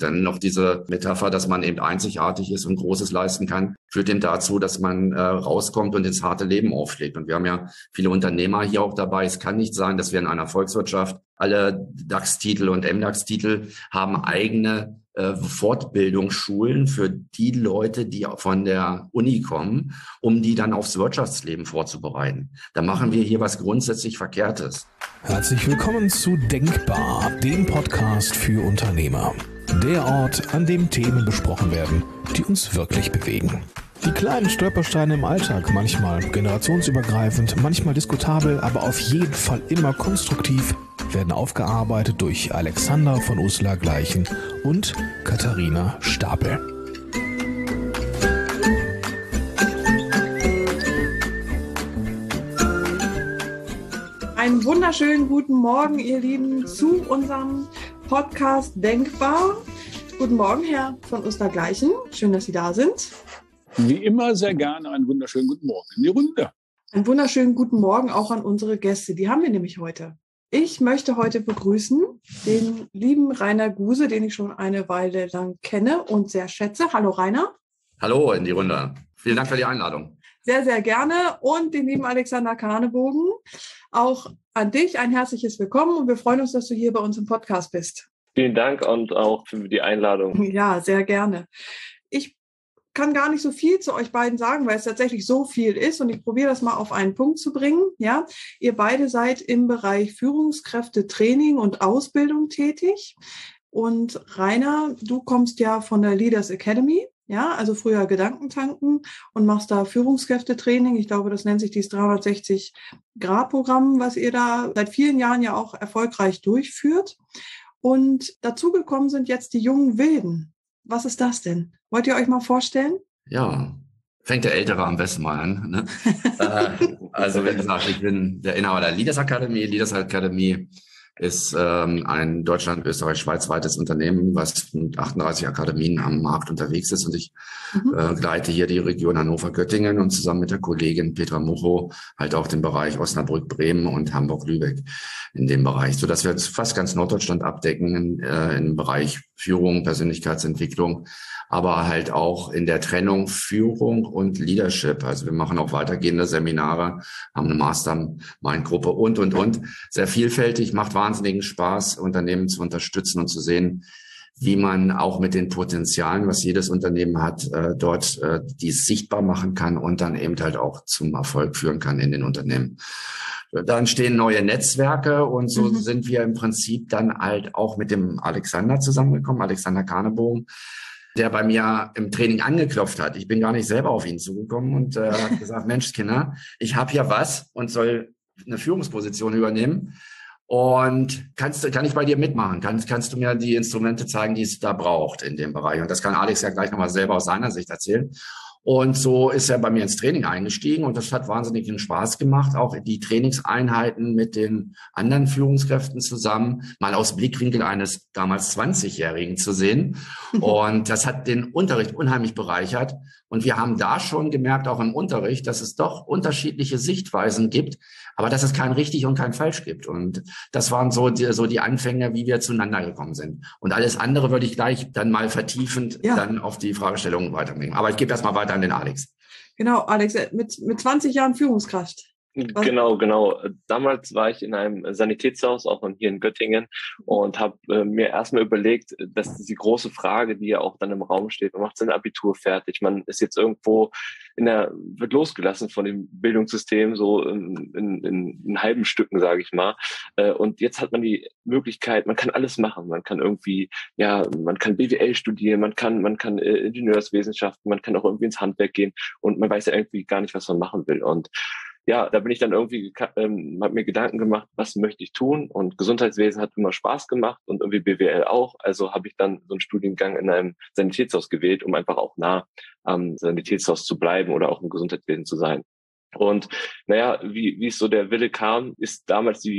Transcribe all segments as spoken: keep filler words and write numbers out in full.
Dann noch diese Metapher, dass man eben einzigartig ist und Großes leisten kann, führt eben dazu, dass man äh, rauskommt und ins harte Leben aufschlägt. Und wir haben ja viele Unternehmer hier auch dabei. Es kann nicht sein, dass wir in einer Volkswirtschaft alle DAX-Titel und M DAX-Titel haben eigene äh, Fortbildungsschulen für die Leute, die von der Uni kommen, um die dann aufs Wirtschaftsleben vorzubereiten. Da machen wir hier was grundsätzlich Verkehrtes. Herzlich willkommen zu Denkbar, dem Podcast für Unternehmer. Der Ort, an dem Themen besprochen werden, die uns wirklich bewegen. Die kleinen Stolpersteine im Alltag, manchmal generationsübergreifend, manchmal diskutabel, aber auf jeden Fall immer konstruktiv, werden aufgearbeitet durch Alexander von Uslar-Gleichen und Katharina Stapel. Einen wunderschönen guten Morgen, ihr Lieben, zu unserem Podcast Denkbar. Guten Morgen, Herr von Uslar-Gleichen. Schön, dass Sie da sind. Wie immer sehr gerne einen wunderschönen guten Morgen in die Runde. Einen wunderschönen guten Morgen auch an unsere Gäste. Die haben wir nämlich heute. Ich möchte heute begrüßen den lieben Rainer Guse, den ich schon eine Weile lang kenne und sehr schätze. Hallo Rainer. Hallo in die Runde. Vielen Dank für die Einladung. Sehr, sehr gerne. Und den lieben Alexander Karnebogen. Auch an dich ein herzliches Willkommen und wir freuen uns, dass du hier bei uns im Podcast bist. Vielen Dank und auch für die Einladung. Ja, sehr gerne. Ich kann gar nicht so viel zu euch beiden sagen, weil es tatsächlich so viel ist und ich probiere das mal auf einen Punkt zu bringen. Ja, ihr beide seid im Bereich Führungskräftetraining und Ausbildung tätig und Rainer, du kommst ja von der Leaders Academy, ja, also früher Gedankentanken und machst da Führungskräftetraining. Ich glaube, das nennt sich dieses dreihundertsechzig Grad Programm, was ihr da seit vielen Jahren ja auch erfolgreich durchführt. Und dazugekommen sind jetzt die jungen Wilden. Was ist das denn? Wollt ihr euch mal vorstellen? Ja, fängt der Ältere am besten mal an. Ne? äh, also wie gesagt, ich bin der Inhaber der Leaders Academy. Leaders Academy ist ähm, ein Deutschland-, Österreich-, schweizweites Unternehmen, was mit achtunddreißig Akademien am Markt unterwegs ist. Und ich mhm. äh, leite hier die Region Hannover-Göttingen und zusammen mit der Kollegin Petra Mucho halt auch den Bereich Osnabrück, Bremen und Hamburg-Lübeck in dem Bereich, sodass wir jetzt fast ganz Norddeutschland abdecken in, äh, im Bereich Führung, Persönlichkeitsentwicklung, aber halt auch in der Trennung Führung und Leadership. Also wir machen auch weitergehende Seminare, haben eine Mastermind-Gruppe und, und, und. Sehr vielfältig, macht wahnsinnigen Spaß, Unternehmen zu unterstützen und zu sehen, wie man auch mit den Potenzialen, was jedes Unternehmen hat, äh, dort äh, dies sichtbar machen kann und dann eben halt auch zum Erfolg führen kann in den Unternehmen. Da entstehen neue Netzwerke und so mhm. sind wir im Prinzip dann halt auch mit dem Alexander zusammengekommen, Alexander Karnebogen, der bei mir im Training angeklopft hat. Ich bin gar nicht selber auf ihn zugekommen und äh, hat gesagt, Mensch, Kinder, ich habe hier was und soll eine Führungsposition übernehmen. Und kannst, kann ich bei dir mitmachen? Kannst, kannst du mir die Instrumente zeigen, die es da braucht in dem Bereich? Und das kann Alex ja gleich nochmal selber aus seiner Sicht erzählen. Und so ist er bei mir ins Training eingestiegen und das hat wahnsinnig viel Spaß gemacht, auch die Trainingseinheiten mit den anderen Führungskräften zusammen, mal aus Blickwinkel eines damals zwanzigjährigen zu sehen. Und das hat den Unterricht unheimlich bereichert. Und wir haben da schon gemerkt, auch im Unterricht, dass es doch unterschiedliche Sichtweisen gibt, aber dass es kein richtig und kein falsch gibt. Und das waren so die, so die Anfänge, wie wir zueinander gekommen sind. Und alles andere würde ich gleich dann mal vertiefend ja. dann auf die Fragestellungen weiternehmen. Aber ich gebe erst mal weiter an den Alex. Genau, Alex, mit, mit zwanzig Jahren Führungskraft. Was? Genau, genau. Damals war ich in einem Sanitätshaus, auch hier in Göttingen, und habe äh, mir erstmal überlegt, dass die große Frage, die ja auch dann im Raum steht, man macht sein Abitur fertig, man ist jetzt irgendwo in der, wird losgelassen von dem Bildungssystem, so in, in, in, in halben Stücken, sage ich mal. Äh, und jetzt hat man die Möglichkeit, man kann alles machen. Man kann irgendwie, ja, man kann B W L studieren, man kann, man kann äh, Ingenieurswissenschaften, man kann auch irgendwie ins Handwerk gehen und man weiß ja irgendwie gar nicht, was man machen will. Und ja, da bin ich dann irgendwie, ähm, habe mir Gedanken gemacht, was möchte ich tun? Und Gesundheitswesen hat immer Spaß gemacht und irgendwie B W L auch. Also habe ich dann so einen Studiengang in einem Sanitätshaus gewählt, um einfach auch nah am Sanitätshaus zu bleiben oder auch im Gesundheitswesen zu sein. Und naja, wie, wie es so der Wille kam, ist damals die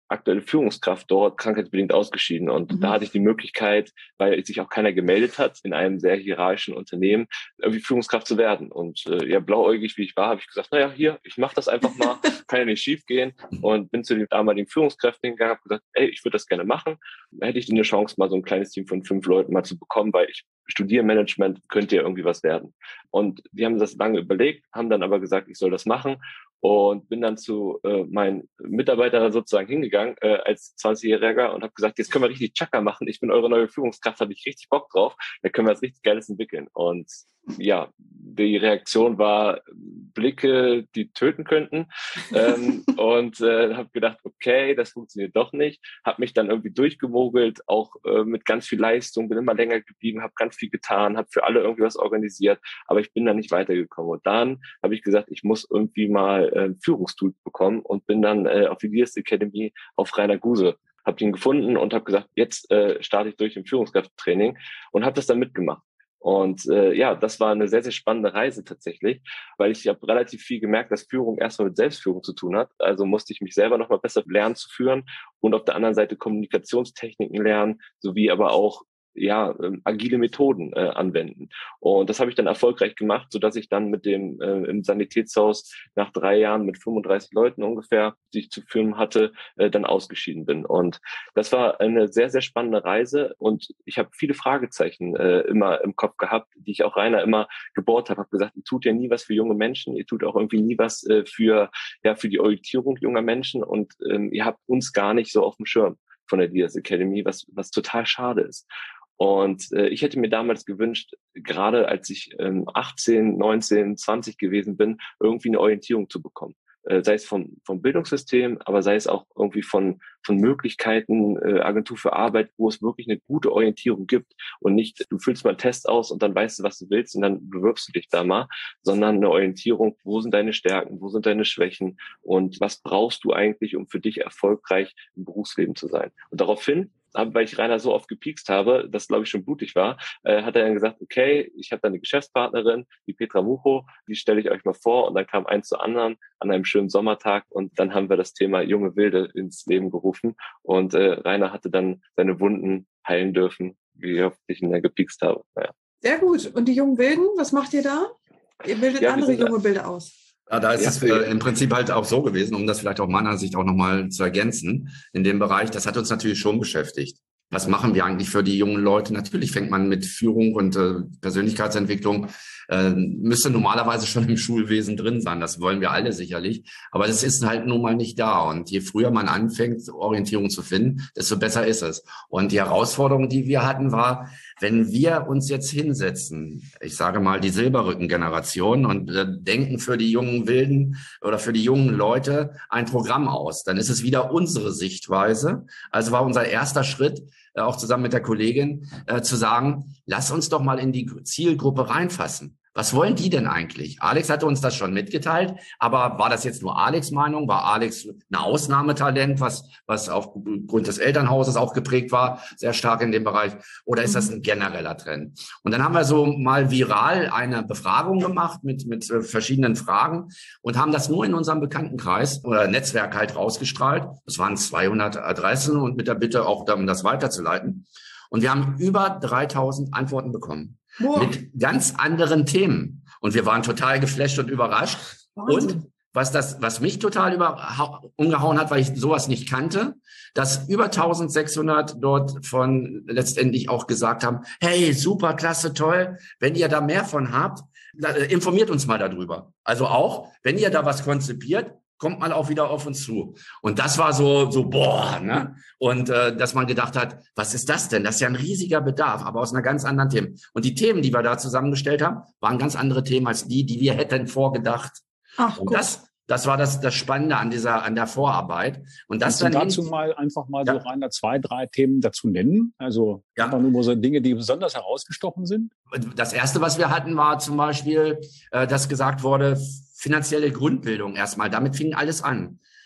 aktuelle Führungskraft dort krankheitsbedingt ausgeschieden. Und Mhm. da hatte ich die Möglichkeit, weil sich auch keiner gemeldet hat, in einem sehr hierarchischen Unternehmen irgendwie Führungskraft zu werden. Und äh, ja, blauäugig wie ich war, habe ich gesagt, naja, hier, ich mache das einfach mal, kann ja nicht schief gehen. Und bin zu den damaligen Führungskräften hingegangen, habe gesagt, ey, ich würde das gerne machen. Da hätte ich eine Chance, mal so ein kleines Team von fünf Leuten mal zu bekommen, weil ich studiere Management, könnte ja irgendwie was werden. Und die haben das lange überlegt, haben dann aber gesagt, ich soll das machen. Und bin dann zu äh, meinen Mitarbeitern sozusagen hingegangen äh, als zwanzigjähriger und habe gesagt, jetzt können wir richtig Chaka machen. Ich bin eure neue Führungskraft, habe ich richtig Bock drauf. Da können wir was richtig Geiles entwickeln. Und ja, die Reaktion war Blicke, die töten könnten. ähm, und äh, habe gedacht, okay, das funktioniert doch nicht. Habe mich dann irgendwie durchgemogelt, auch äh, mit ganz viel Leistung, bin immer länger geblieben, habe ganz viel getan, habe für alle irgendwie was organisiert, aber ich bin da nicht weitergekommen. Und dann habe ich gesagt, ich muss irgendwie mal äh, Führungstool bekommen und bin dann äh, auf die Leaders Academy auf Rainer Guse. Habe ihn gefunden und habe gesagt, jetzt äh, starte ich durch im Führungskrafttraining und habe das dann mitgemacht. Und äh, ja, das war eine sehr, sehr spannende Reise tatsächlich, weil ich habe relativ viel gemerkt, dass Führung erstmal mit Selbstführung zu tun hat. Also musste ich mich selber nochmal besser lernen zu führen und auf der anderen Seite Kommunikationstechniken lernen, sowie aber auch ja, ähm, agile Methoden äh, anwenden. Und das habe ich dann erfolgreich gemacht, so dass ich dann mit dem äh, im Sanitätshaus nach drei Jahren mit fünfunddreißig Leuten ungefähr, die ich zu führen hatte, äh, dann ausgeschieden bin. Und das war eine sehr, sehr spannende Reise und ich habe viele Fragezeichen äh, immer im Kopf gehabt, die ich auch Rainer immer gebohrt habe. Habe gesagt, ihr tut ja nie was für junge Menschen, ihr tut auch irgendwie nie was äh, für ja für die Orientierung junger Menschen und ähm, ihr habt uns gar nicht so auf dem Schirm von der Leaders Academy, was was total schade ist. Und äh, ich hätte mir damals gewünscht, gerade als ich ähm, achtzehn, neunzehn, zwanzig gewesen bin, irgendwie eine Orientierung zu bekommen. Äh, sei es vom, vom Bildungssystem, aber sei es auch irgendwie von, von Möglichkeiten, äh, Agentur für Arbeit, wo es wirklich eine gute Orientierung gibt und nicht, du füllst mal einen Test aus und dann weißt du, was du willst und dann bewirbst du dich da mal, sondern eine Orientierung, wo sind deine Stärken, wo sind deine Schwächen und was brauchst du eigentlich, um für dich erfolgreich im Berufsleben zu sein. Und daraufhin, weil ich Rainer so oft gepiekst habe, dass, glaube ich, schon blutig war, äh, hat er dann gesagt, okay, ich habe da eine Geschäftspartnerin, die Petra Mucho, die stelle ich euch mal vor. Und dann kam eins zu anderen an einem schönen Sommertag und dann haben wir das Thema Junge Wilde ins Leben gerufen. Und äh, Rainer hatte dann seine Wunden heilen dürfen, wie oft ich ihn dann gepiekst habe. Naja. Sehr gut. Und die jungen Wilden, was macht ihr da? Ihr bildet Ja, andere wir sind junge Wilde aus. Ja, da ist Ja, es äh, im Prinzip halt auch so gewesen, um das vielleicht auch meiner Sicht auch nochmal zu ergänzen, in dem Bereich, das hat uns natürlich schon beschäftigt. Was machen wir eigentlich für die jungen Leute? Natürlich fängt man mit Führung und äh, Persönlichkeitsentwicklung, äh, müsste normalerweise schon im Schulwesen drin sein. Das wollen wir alle sicherlich. Aber das ist halt nun mal nicht da. Und je früher man anfängt, Orientierung zu finden, desto besser ist es. Und die Herausforderung, die wir hatten, war, wenn wir uns jetzt hinsetzen, ich sage mal die Silberrücken-Generation und äh, denken für die jungen Wilden oder für die jungen Leute ein Programm aus, dann ist es wieder unsere Sichtweise. Also war unser erster Schritt, äh, auch zusammen mit der Kollegin, äh, zu sagen, lass uns doch mal in die Zielgruppe reinfassen. Was wollen die denn eigentlich? Alex hatte uns das schon mitgeteilt, aber war das jetzt nur Alex' Meinung? War Alex ein Ausnahmetalent, was, was aufgrund des Elternhauses auch geprägt war, sehr stark in dem Bereich? Oder ist das ein genereller Trend? Und dann haben wir so mal viral eine Befragung gemacht mit, mit verschiedenen Fragen und haben das nur in unserem Bekanntenkreis oder Netzwerk halt rausgestrahlt. Das waren zweihundert Adressen und mit der Bitte auch, um das weiterzuleiten. Und wir haben über dreitausend Antworten bekommen. Wow. Mit ganz anderen Themen. Und wir waren total geflasht und überrascht. Wahnsinn. Und was das, was mich total über, umgehauen hat, weil ich sowas nicht kannte, dass über eintausendsechshundert dort von letztendlich auch gesagt haben, hey, super, klasse, toll. Wenn ihr da mehr von habt, informiert uns mal darüber. Also auch, wenn ihr da was konzipiert, kommt mal auch wieder auf uns zu. Und das war so, so boah, ne? Und äh, dass man gedacht hat, was ist das denn? Das ist ja ein riesiger Bedarf, aber aus einer ganz anderen Themen. Und die Themen, die wir da zusammengestellt haben, waren ganz andere Themen als die, die wir hätten vorgedacht. Ach, und das, das war das, das Spannende an dieser, an der Vorarbeit. Und das Kannst dann du dazu hin, mal einfach mal ja. so rein zwei, drei Themen dazu nennen? Also ja. einfach nur so Dinge, die besonders herausgestochen sind? Das erste, was wir hatten, war zum Beispiel, äh, dass gesagt wurde, finanzielle Grundbildung erstmal. Damit fing alles an.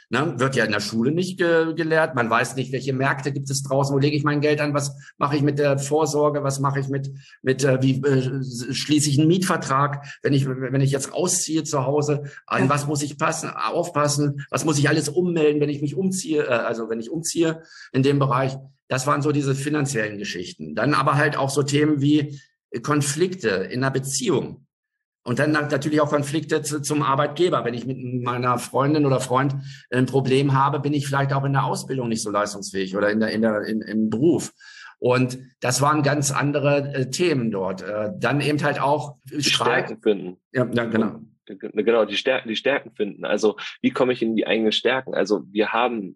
Ne? Wird ja in der Schule nicht ge gelehrt. Man weiß nicht, welche Märkte gibt es draußen, wo lege ich mein Geld an, was mache ich mit der Vorsorge, was mache ich mit, mit äh, wie äh, schließe ich einen Mietvertrag, wenn ich, wenn ich jetzt ausziehe zu Hause, an ja. was muss ich passen, aufpassen, was muss ich alles ummelden, wenn ich mich umziehe, äh, also wenn ich umziehe in dem Bereich. Das waren so diese finanziellen Geschichten. Dann aber halt auch so Themen wie Konflikte in einer Beziehung. Und dann natürlich auch Konflikte zu, zum Arbeitgeber. Wenn ich mit meiner Freundin oder Freund ein Problem habe, bin ich vielleicht auch in der Ausbildung nicht so leistungsfähig oder in der, in der, in, im Beruf. Und das waren ganz andere äh, Themen dort. Äh, dann eben halt auch Stärken finden. Ja, ja, genau. Genau, die Stärken, die Stärken finden. Also wie komme ich in die eigenen Stärken? Also wir haben,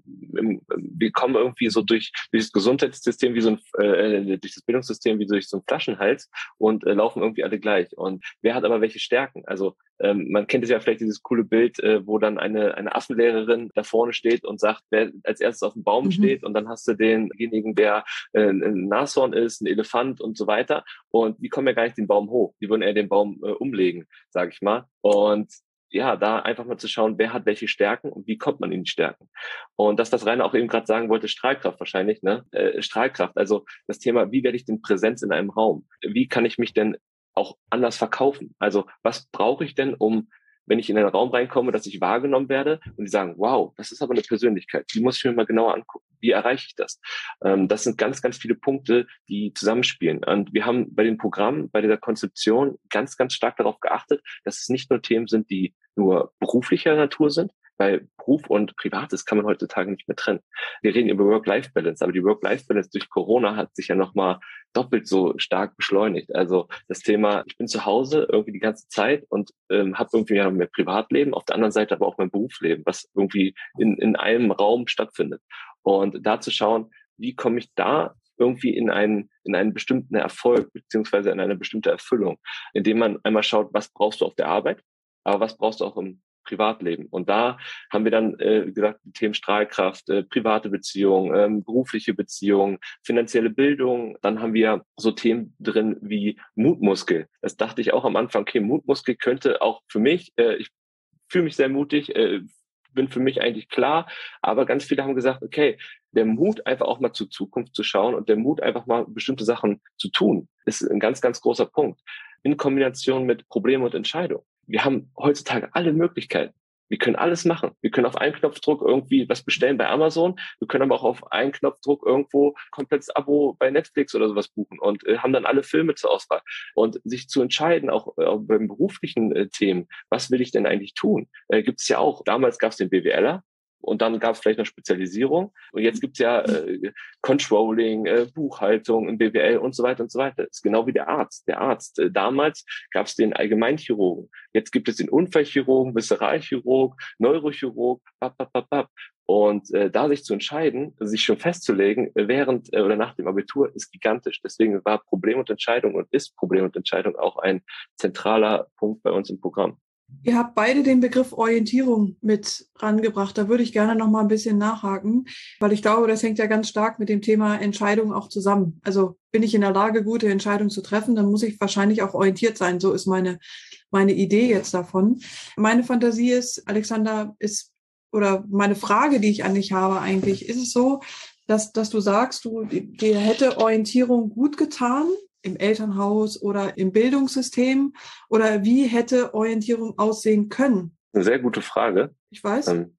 wir kommen irgendwie so durch, durch das Gesundheitssystem wie so ein, äh, durch das Bildungssystem wie durch so ein Flaschenhals und äh, laufen irgendwie alle gleich. Und wer hat aber welche Stärken? Also ähm, man kennt es ja vielleicht dieses coole Bild, äh, wo dann eine eine Affenlehrerin da vorne steht und sagt, wer als erstes auf dem Baum mhm. steht, und dann hast du denjenigen, der äh, ein Nashorn ist, ein Elefant und so weiter. Und die kommen ja gar nicht den Baum hoch. Die würden eher den Baum äh, umlegen, sage ich mal. Und ja, da einfach mal zu schauen, wer hat welche Stärken und wie kommt man in die Stärken. Und dass das Rainer auch eben gerade sagen wollte, Strahlkraft wahrscheinlich, ne? Äh, Strahlkraft, also das Thema, wie werde ich denn Präsenz in einem Raum? Wie kann ich mich denn auch anders verkaufen? Also was brauche ich denn, um, wenn ich in einen Raum reinkomme, dass ich wahrgenommen werde und die sagen, wow, das ist aber eine Persönlichkeit, die muss ich mir mal genauer angucken. Wie erreiche ich das? Ähm, das sind ganz, ganz viele Punkte, die zusammenspielen. Und wir haben bei dem Programm, bei dieser Konzeption ganz, ganz stark darauf geachtet, dass es nicht nur Themen sind, die nur beruflicher Natur sind, weil Beruf und Privates kann man heutzutage nicht mehr trennen. Wir reden über Work-Life-Balance, aber die Work-Life-Balance durch Corona hat sich ja nochmal doppelt so stark beschleunigt. Also das Thema, ich bin zu Hause irgendwie die ganze Zeit und ähm, habe irgendwie ja mehr Privatleben, auf der anderen Seite aber auch mein Berufsleben, was irgendwie in, in einem Raum stattfindet. Und da zu schauen, wie komme ich da irgendwie in einen, in einen bestimmten Erfolg beziehungsweise in eine bestimmte Erfüllung, indem man einmal schaut, was brauchst du auf der Arbeit, aber was brauchst du auch im Privatleben. Und da haben wir dann äh, gesagt, die Themen Strahlkraft, äh, private Beziehungen, ähm, berufliche Beziehungen, finanzielle Bildung. Dann haben wir so Themen drin wie Mutmuskel. Das dachte ich auch am Anfang, okay, Mutmuskel könnte auch für mich, äh, ich fühle mich sehr mutig, äh, bin für mich eigentlich klar, aber ganz viele haben gesagt, okay, der Mut, einfach auch mal zur Zukunft zu schauen und der Mut, einfach mal bestimmte Sachen zu tun, ist ein ganz, ganz großer Punkt. In Kombination mit Problem und Entscheidung. Wir haben heutzutage alle Möglichkeiten. Wir können alles machen. Wir können auf einen Knopfdruck irgendwie was bestellen bei Amazon. Wir können aber auch auf einen Knopfdruck irgendwo komplettes Abo bei Netflix oder sowas buchen und äh, haben dann alle Filme zur Auswahl. Und sich zu entscheiden, auch, äh, auch beim beruflichen äh, Themen, was will ich denn eigentlich tun? Äh, gibt es ja auch. Damals gab es den BWLer. Und dann gab es vielleicht noch Spezialisierung. Und jetzt gibt's ja äh, Controlling, äh, Buchhaltung im B W L und so weiter und so weiter. Das ist genau wie der Arzt. Der Arzt. Äh, damals gab es den Allgemeinchirurgen. Jetzt gibt es den Unfallchirurgen, Visceralchirurg, Neurochirurg, bap, bap, bap, bap. Und äh, da sich zu entscheiden, sich schon festzulegen, während äh, oder nach dem Abitur, ist gigantisch. Deswegen war Problem und Entscheidung und ist Problem und Entscheidung auch ein zentraler Punkt bei uns im Programm. Ihr habt beide den Begriff Orientierung mit rangebracht. Da würde ich gerne noch mal ein bisschen nachhaken, weil ich glaube, das hängt ja ganz stark mit dem Thema Entscheidung auch zusammen. Also bin ich in der Lage, gute Entscheidungen zu treffen, dann muss ich wahrscheinlich auch orientiert sein. So ist meine, meine Idee jetzt davon. Meine Fantasie ist, Alexander, ist, oder meine Frage, die ich an dich habe eigentlich, ist es so, dass, dass du sagst, du, dir hätte Orientierung gut getan, im Elternhaus oder im Bildungssystem? Oder wie hätte Orientierung aussehen können? Eine sehr gute Frage. Ich weiß. Ähm,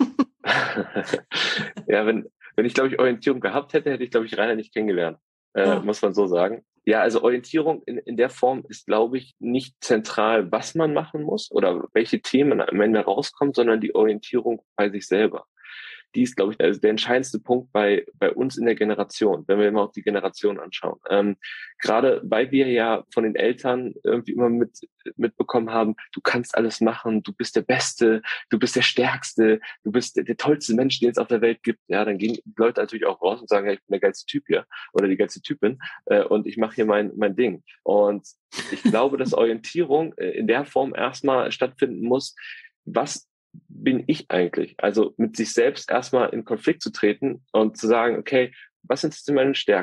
ja, wenn, wenn ich, glaube ich, Orientierung gehabt hätte, hätte ich, glaube ich, Rainer nicht kennengelernt. Äh, ja. Muss man so sagen. Ja, also Orientierung in, in der Form ist, glaube ich, nicht zentral, was man machen muss oder welche Themen am Ende rauskommen, sondern die Orientierung bei sich selber. Die ist, glaube ich, also der entscheidendste Punkt bei bei uns in der Generation, wenn wir mal auch die Generation anschauen. Ähm, gerade weil wir ja von den Eltern irgendwie immer mit mitbekommen haben, du kannst alles machen, du bist der Beste, du bist der Stärkste, du bist der, der tollste Mensch, den es auf der Welt gibt. Ja, dann gehen die Leute natürlich auch raus und sagen, ja, ich bin der geilste Typ hier oder die geilste Typin äh, und ich mache hier mein mein Ding. Und ich glaube, dass Orientierung äh, in der Form erstmal stattfinden muss, was bin ich eigentlich? Also mit sich selbst erstmal in Konflikt zu treten und zu sagen, okay, was sind denn meine Stärke?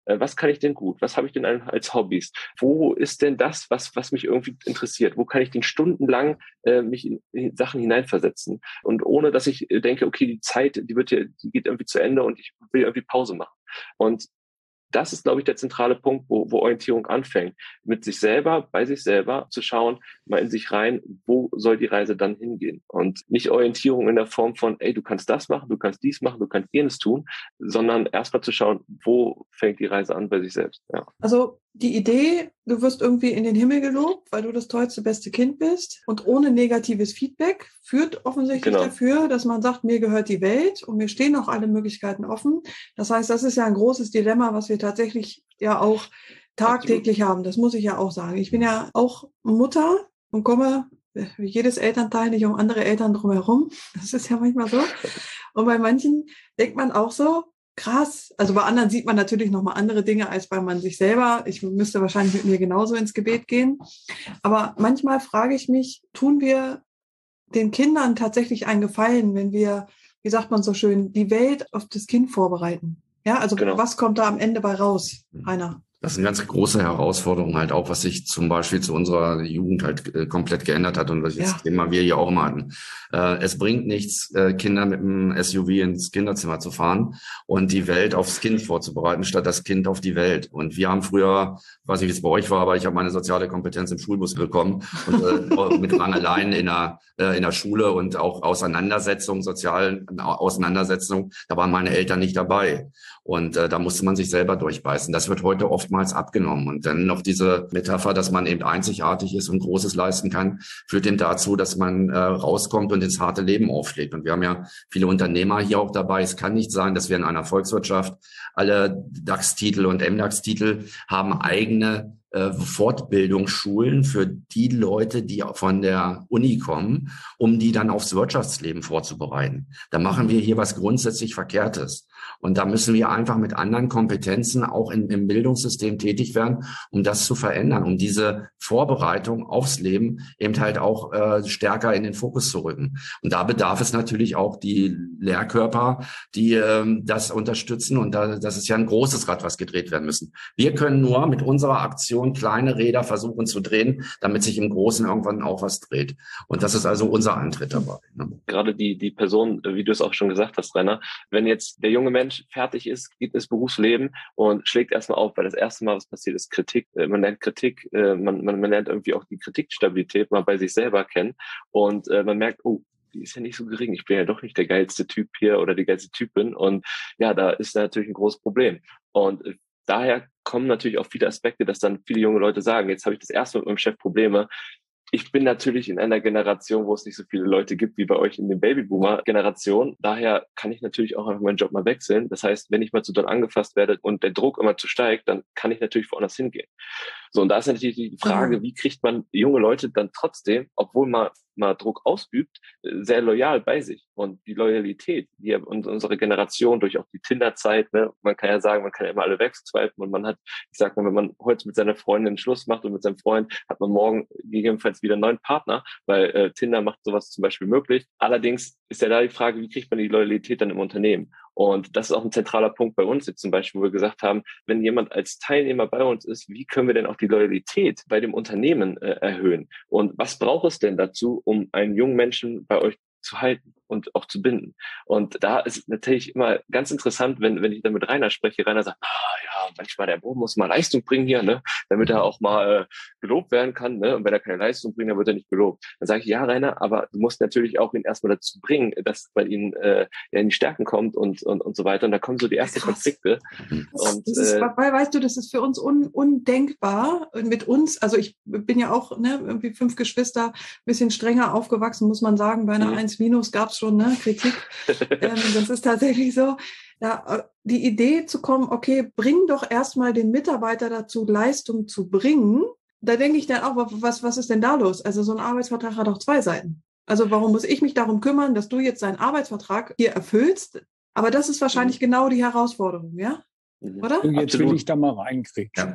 Äh, was kann ich denn gut? Was habe ich denn als Hobbys? Wo ist denn das, was, was mich irgendwie interessiert? Wo kann ich denn stundenlang äh, mich in, in Sachen hineinversetzen? Und ohne, dass ich denke, okay, die Zeit, die wird hier, die geht irgendwie zu Ende und ich will irgendwie Pause machen. Und das ist, glaube ich, der zentrale Punkt, wo, wo Orientierung anfängt. Mit sich selber, bei sich selber zu schauen, mal in sich rein, wo soll die Reise dann hingehen? Und nicht Orientierung in der Form von, ey, du kannst das machen, du kannst dies machen, du kannst jenes tun, sondern erstmal zu schauen, wo fängt die Reise an bei sich selbst. Ja. Also die Idee, du wirst irgendwie in den Himmel gelobt, weil du das tollste, beste Kind bist und ohne negatives Feedback führt offensichtlich genau. dafür, dass man sagt, mir gehört die Welt und mir stehen auch alle Möglichkeiten offen. Das heißt, das ist ja ein großes Dilemma, was wir tatsächlich ja auch tagtäglich Absolut. haben. Das muss ich ja auch sagen. Ich bin ja auch Mutter und komme wie jedes Elternteil nicht um andere Eltern drumherum. Das ist ja manchmal so. Und bei manchen denkt man auch so, krass. Also bei anderen sieht man natürlich nochmal andere Dinge als bei man sich selber. Ich müsste wahrscheinlich mit mir genauso ins Gebet gehen. Aber manchmal frage ich mich, tun wir den Kindern tatsächlich einen Gefallen, wenn wir, wie sagt man so schön, die Welt auf das Kind vorbereiten? Ja, also genau. Was kommt da am Ende bei raus, Rainer? Das ist eine ganz große Herausforderung halt auch, was sich zum Beispiel zu unserer Jugend halt äh, komplett geändert hat und was jetzt ja. Thema wir hier auch immer hatten. Äh, es bringt nichts, äh, Kinder mit einem S U V ins Kinderzimmer zu fahren und die Welt aufs Kind vorzubereiten, statt das Kind auf die Welt. Und wir haben früher, weiß nicht, wie es bei euch war, aber ich habe meine soziale Kompetenz im Schulbus bekommen und äh, mit Rangeleien in der, äh, in der Schule und auch Auseinandersetzungen, sozialen Auseinandersetzungen, da waren meine Eltern nicht dabei. Und äh, da musste man sich selber durchbeißen. Das wird heute oftmals abgenommen. Und dann noch diese Metapher, dass man eben einzigartig ist und Großes leisten kann, führt eben dazu, dass man äh, rauskommt und ins harte Leben aufschlägt. Und wir haben ja viele Unternehmer hier auch dabei. Es kann nicht sein, dass wir in einer Volkswirtschaft alle DAX-Titel und M DAX-Titel haben eigene äh, Fortbildungsschulen für die Leute, die von der Uni kommen, um die dann aufs Wirtschaftsleben vorzubereiten. Da machen wir hier was grundsätzlich Verkehrtes. Und da müssen wir einfach mit anderen Kompetenzen auch in, im Bildungssystem tätig werden, um das zu verändern, um diese Vorbereitung aufs Leben eben halt auch äh, stärker in den Fokus zu rücken. Und da bedarf es natürlich auch die Lehrkörper, die ähm, das unterstützen. Und da, das ist ja ein großes Rad, was gedreht werden müssen. Wir können nur mit unserer Aktion kleine Räder versuchen zu drehen, damit sich im Großen irgendwann auch was dreht. Und das ist also unser Antritt dabei. Ne? Gerade die, die Person, wie du es auch schon gesagt hast, Rainer, wenn jetzt der junge Mensch fertig ist, geht ins Berufsleben und schlägt erstmal auf, weil das erste Mal, was passiert, ist Kritik. Man lernt Kritik, man, man, man lernt irgendwie auch die Kritikstabilität mal bei sich selber kennen und man merkt, oh, die ist ja nicht so gering. Ich bin ja doch nicht der geilste Typ hier oder die geilste Typin. Und ja, da ist natürlich ein großes Problem. Und daher kommen natürlich auch viele Aspekte, dass dann viele junge Leute sagen, jetzt habe ich das erste mit meinem Chef Probleme. Ich bin natürlich in einer Generation, wo es nicht so viele Leute gibt wie bei euch in den Babyboomer-Generation. Daher kann ich natürlich auch einfach meinen Job mal wechseln. Das heißt, wenn ich mal zu doll angefasst werde und der Druck immer zu steigt, dann kann ich natürlich woanders hingehen. So, und da ist natürlich die Frage, wie kriegt man junge Leute dann trotzdem, obwohl man mal Druck ausübt, sehr loyal bei sich. Und die Loyalität, die unsere Generation durch auch die Tinder-Zeit, ne, man kann ja sagen, man kann ja immer alle wegswipen und man hat, ich sag mal, wenn man heute mit seiner Freundin Schluss macht und mit seinem Freund, hat man morgen gegebenenfalls wieder einen neuen Partner, weil äh, Tinder macht sowas zum Beispiel möglich. Allerdings ist ja da die Frage, wie kriegt man die Loyalität dann im Unternehmen? Und das ist auch ein zentraler Punkt bei uns jetzt zum Beispiel, wo wir gesagt haben, wenn jemand als Teilnehmer bei uns ist, wie können wir denn auch die Loyalität bei dem Unternehmen äh, erhöhen? Und was braucht es denn dazu, um einen jungen Menschen bei euch zu halten und auch zu binden? Und da ist natürlich immer ganz interessant, wenn wenn ich dann mit Rainer spreche. Rainer sagt, ah ja, manchmal der Bo muss mal Leistung bringen hier, ne, damit er auch mal äh, gelobt werden kann, ne? Und wenn er keine Leistung bringt, dann wird er nicht gelobt. Dann sage ich, ja, Rainer, aber du musst natürlich auch ihn erstmal dazu bringen, dass bei ihm äh, er in die Stärken kommt und und und so weiter. Und da kommen so die ersten Krass. Konflikte. Und das ist, äh, weil, weißt du, das ist für uns un, undenkbar. Und mit uns, also ich bin ja auch ne irgendwie fünf Geschwister, bisschen strenger aufgewachsen, muss man sagen. Bei einer eins minus gab es schon ne Kritik. ähm, das ist tatsächlich so. Ja, die Idee zu kommen, okay, bring doch erstmal den Mitarbeiter dazu, Leistung zu bringen. Da denke ich dann auch, was, was ist denn da los? Also so ein Arbeitsvertrag hat auch zwei Seiten. Also warum muss ich mich darum kümmern, dass du jetzt deinen Arbeitsvertrag hier erfüllst? Aber das ist wahrscheinlich mhm. genau die Herausforderung, ja? Mhm. Oder? Und jetzt Absolut. will ich da mal reinkriegen. Ja.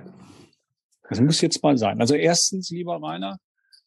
Das muss jetzt mal sein. Also erstens, lieber Rainer,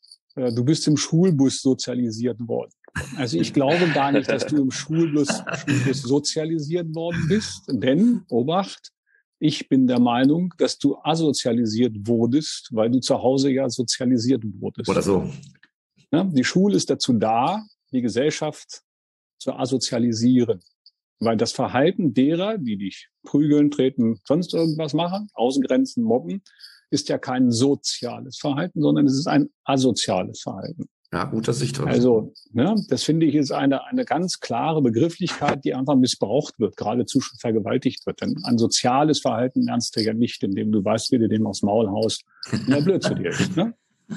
du bist im Schulbus sozialisiert worden. Also ich glaube gar nicht, dass du im Schulbus, Schulbus sozialisiert worden bist, denn, Obacht, Ich bin der Meinung, dass du asozialisiert wurdest, weil du zu Hause ja sozialisiert wurdest. Oder so. Ja, die Schule ist dazu da, die Gesellschaft zu asozialisieren. Weil das Verhalten derer, die dich prügeln, treten, sonst irgendwas machen, ausgrenzen, mobben, ist ja kein soziales Verhalten, sondern es ist ein asoziales Verhalten. Ja, guter Sichtweise. Also, ja, das finde ich ist eine, eine ganz klare Begrifflichkeit, die einfach missbraucht wird, geradezu schon vergewaltigt wird. Denn ein soziales Verhalten lernst du ja nicht, indem du weißt, wie du dem aufs Maul haust, wenn er blöd zu dir ist. Ne?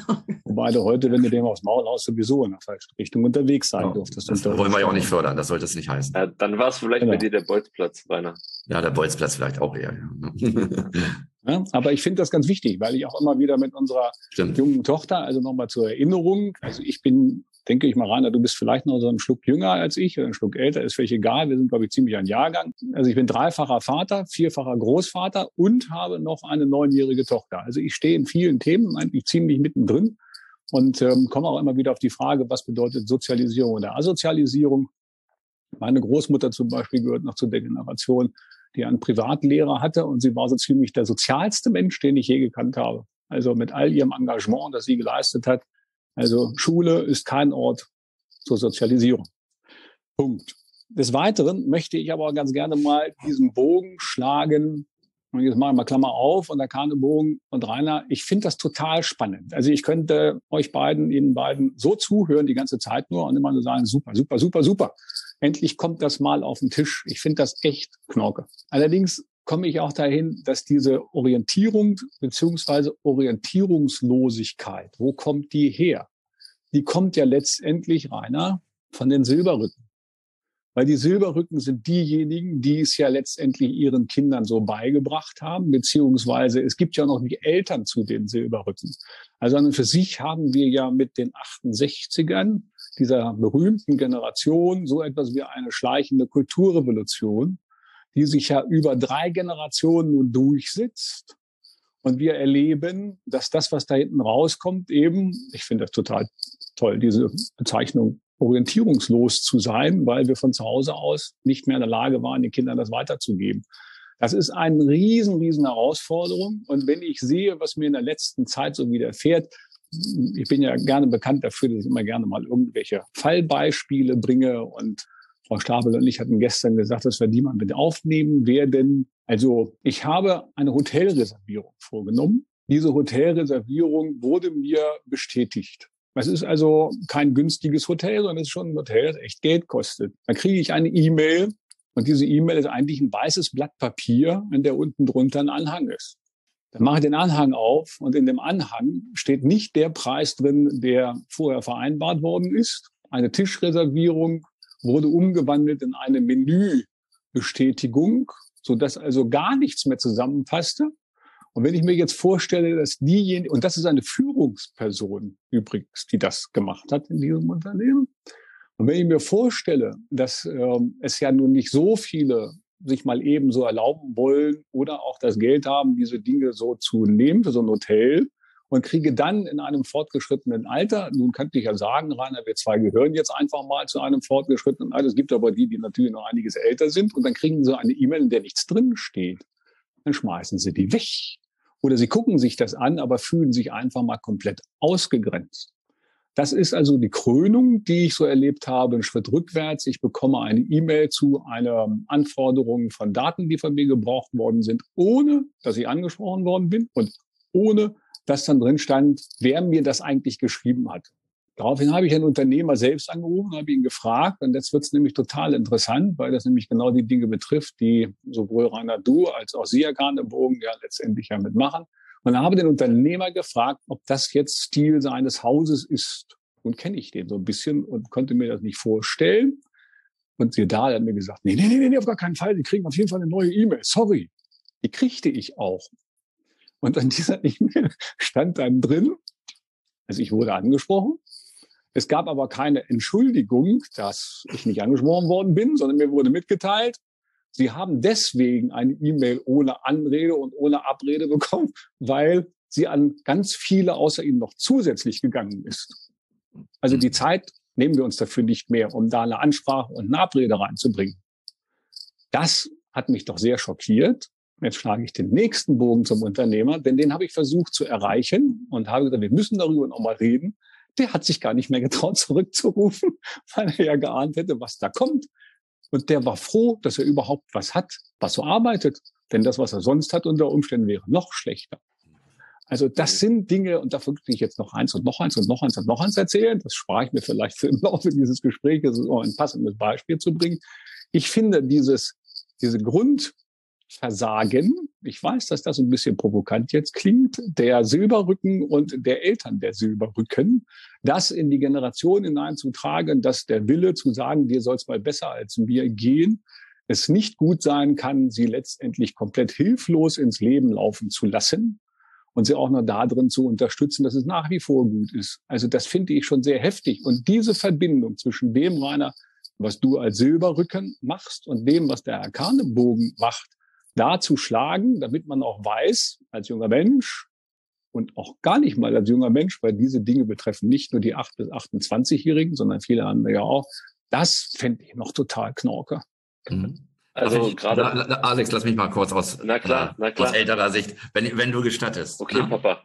Wobei du heute, wenn du dem aufs Maul haust, sowieso in der falschen Richtung unterwegs sein ja, durftest. Das wollen wir ja auch nicht fördern, das sollte es nicht heißen. Ja, dann war es vielleicht genau. bei dir der Bolzplatz, Rainer. Ja, der Bolzplatz vielleicht auch eher. Ja. Ja, aber ich finde das ganz wichtig, weil ich auch immer wieder mit unserer Stimmt. jungen Tochter, also nochmal zur Erinnerung, also ich bin, denke ich mal, Rainer, du bist vielleicht noch so einen Schluck jünger als ich oder einen Schluck älter, ist völlig egal, wir sind, glaube ich, ziemlich ein Jahrgang. Also ich bin dreifacher Vater, vierfacher Großvater und habe noch eine neunjährige Tochter. Also ich stehe in vielen Themen eigentlich ziemlich mittendrin und ähm, komme auch immer wieder auf die Frage, was bedeutet Sozialisierung oder Asozialisierung. Meine Großmutter zum Beispiel gehört noch zu der Generation, die einen Privatlehrer hatte und sie war so ziemlich der sozialste Mensch, den ich je gekannt habe. Also mit all ihrem Engagement, das sie geleistet hat. Also Schule ist kein Ort zur Sozialisierung. Punkt. Des Weiteren möchte ich aber ganz gerne mal diesen Bogen schlagen. Und jetzt mache ich mal Klammer auf und der Karnebogen und Rainer. Ich finde das total spannend. Also ich könnte euch beiden, Ihnen beiden so zuhören die ganze Zeit nur und immer nur sagen, super, super, super, super. Endlich kommt das mal auf den Tisch. Ich finde das echt knorke. Allerdings komme ich auch dahin, dass diese Orientierung beziehungsweise Orientierungslosigkeit, wo kommt die her? Die kommt ja letztendlich, Rainer, von den Silberrücken. Weil die Silberrücken sind diejenigen, die es ja letztendlich ihren Kindern so beigebracht haben, beziehungsweise es gibt ja noch die Eltern zu den Silberrücken. Also an und für sich haben wir ja mit den achtundsechzigern, dieser berühmten Generation, so etwas wie eine schleichende Kulturrevolution, die sich ja über drei Generationen nun durchsetzt. Und wir erleben, dass das, was da hinten rauskommt, eben, ich finde das total toll, diese Bezeichnung, orientierungslos zu sein, weil wir von zu Hause aus nicht mehr in der Lage waren, den Kindern das weiterzugeben. Das ist eine riesen, riesen Herausforderung. Und wenn ich sehe, was mir in der letzten Zeit so widerfährt, ich bin ja gerne bekannt dafür, dass ich immer gerne mal irgendwelche Fallbeispiele bringe. Und Frau Stapel und ich hatten gestern gesagt, dass wir die mal mit aufnehmen werden. Also ich habe eine Hotelreservierung vorgenommen. Diese Hotelreservierung wurde mir bestätigt. Es ist also kein günstiges Hotel, sondern es ist schon ein Hotel, das echt Geld kostet. Dann kriege ich eine E-Mail und diese E-Mail ist eigentlich ein weißes Blatt Papier, in der unten drunter ein Anhang ist. Dann mache ich den Anhang auf und in dem Anhang steht nicht der Preis drin, der vorher vereinbart worden ist. Eine Tischreservierung wurde umgewandelt in eine Menübestätigung, sodass also gar nichts mehr zusammenpasste. Und wenn ich mir jetzt vorstelle, dass diejenige, und das ist eine Führungsperson übrigens, die das gemacht hat in diesem Unternehmen. Und wenn ich mir vorstelle, dass ähm, es ja nun nicht so viele sich mal eben so erlauben wollen oder auch das Geld haben, diese Dinge so zu nehmen für so ein Hotel und kriege dann in einem fortgeschrittenen Alter, nun könnte ich ja sagen, Rainer, wir zwei gehören jetzt einfach mal zu einem fortgeschrittenen Alter. Es gibt aber die, die natürlich noch einiges älter sind und dann kriegen sie eine E-Mail, in der nichts drin steht. Dann schmeißen sie die weg. Oder sie gucken sich das an, aber fühlen sich einfach mal komplett ausgegrenzt. Das ist also die Krönung, die ich so erlebt habe, einen Schritt rückwärts. Ich bekomme eine E-Mail zu einer Anforderung von Daten, die von mir gebraucht worden sind, ohne dass ich angesprochen worden bin und ohne dass dann drin stand, wer mir das eigentlich geschrieben hat. Daraufhin habe ich einen Unternehmer selbst angerufen, habe ihn gefragt und jetzt wird es nämlich total interessant, weil das nämlich genau die Dinge betrifft, die sowohl Rainer, du als auch Sie, Herr Karnebogen, ja letztendlich ja mitmachen. Und dann habe ich den Unternehmer gefragt, ob das jetzt Stil seines Hauses ist. Und kenne ich den so ein bisschen und konnte mir das nicht vorstellen. Und siehe da, er hat mir gesagt, nee, nee, nee, nee, auf gar keinen Fall, Sie kriegen auf jeden Fall eine neue E-Mail, sorry. Die kriegte ich auch. Und an dieser E-Mail stand dann drin, also ich wurde angesprochen. Es gab aber keine Entschuldigung, dass ich nicht angesprochen worden bin, sondern mir wurde mitgeteilt, Sie haben deswegen eine E-Mail ohne Anrede und ohne Abrede bekommen, weil sie an ganz viele außer Ihnen noch zusätzlich gegangen ist. Also die Zeit nehmen wir uns dafür nicht mehr, um da eine Ansprache und eine Abrede reinzubringen. Das hat mich doch sehr schockiert, Jetzt schlage ich den nächsten Bogen zum Unternehmer, denn den habe ich versucht zu erreichen und habe gesagt, wir müssen darüber nochmal reden. Der hat sich gar nicht mehr getraut, zurückzurufen, weil er ja geahnt hätte, was da kommt. Und der war froh, dass er überhaupt was hat, was so arbeitet. Denn das, was er sonst hat, unter Umständen wäre noch schlechter. Also das sind Dinge, und da würde ich jetzt noch eins und noch eins und noch eins und noch eins erzählen. Das spare ich mir vielleicht für im Laufe dieses Gesprächs, um ein passendes Beispiel zu bringen. Ich finde dieses, diese Grundversagen, ich weiß, dass das ein bisschen provokant jetzt klingt, der Silberrücken und der Eltern der Silberrücken, das in die Generation hineinzutragen, dass der Wille zu sagen, dir soll es mal besser als mir gehen, es nicht gut sein kann, sie letztendlich komplett hilflos ins Leben laufen zu lassen und sie auch nur darin zu unterstützen, dass es nach wie vor gut ist. Also das finde ich schon sehr heftig. Und diese Verbindung zwischen dem, Rainer, was du als Silberrücken machst und dem, was der Herr Karnebogen macht, da zu schlagen, damit man auch weiß, als junger Mensch und auch gar nicht mal als junger Mensch, weil diese Dinge betreffen nicht nur die acht bis achtundzwanzigjährigen, sondern viele andere ja auch, das fände ich noch total knorke. Mhm. Also ich, gerade Alex, lass mich mal kurz aus, na klar, na klar. aus älterer Sicht, wenn, wenn du gestattest. Okay, na? Papa.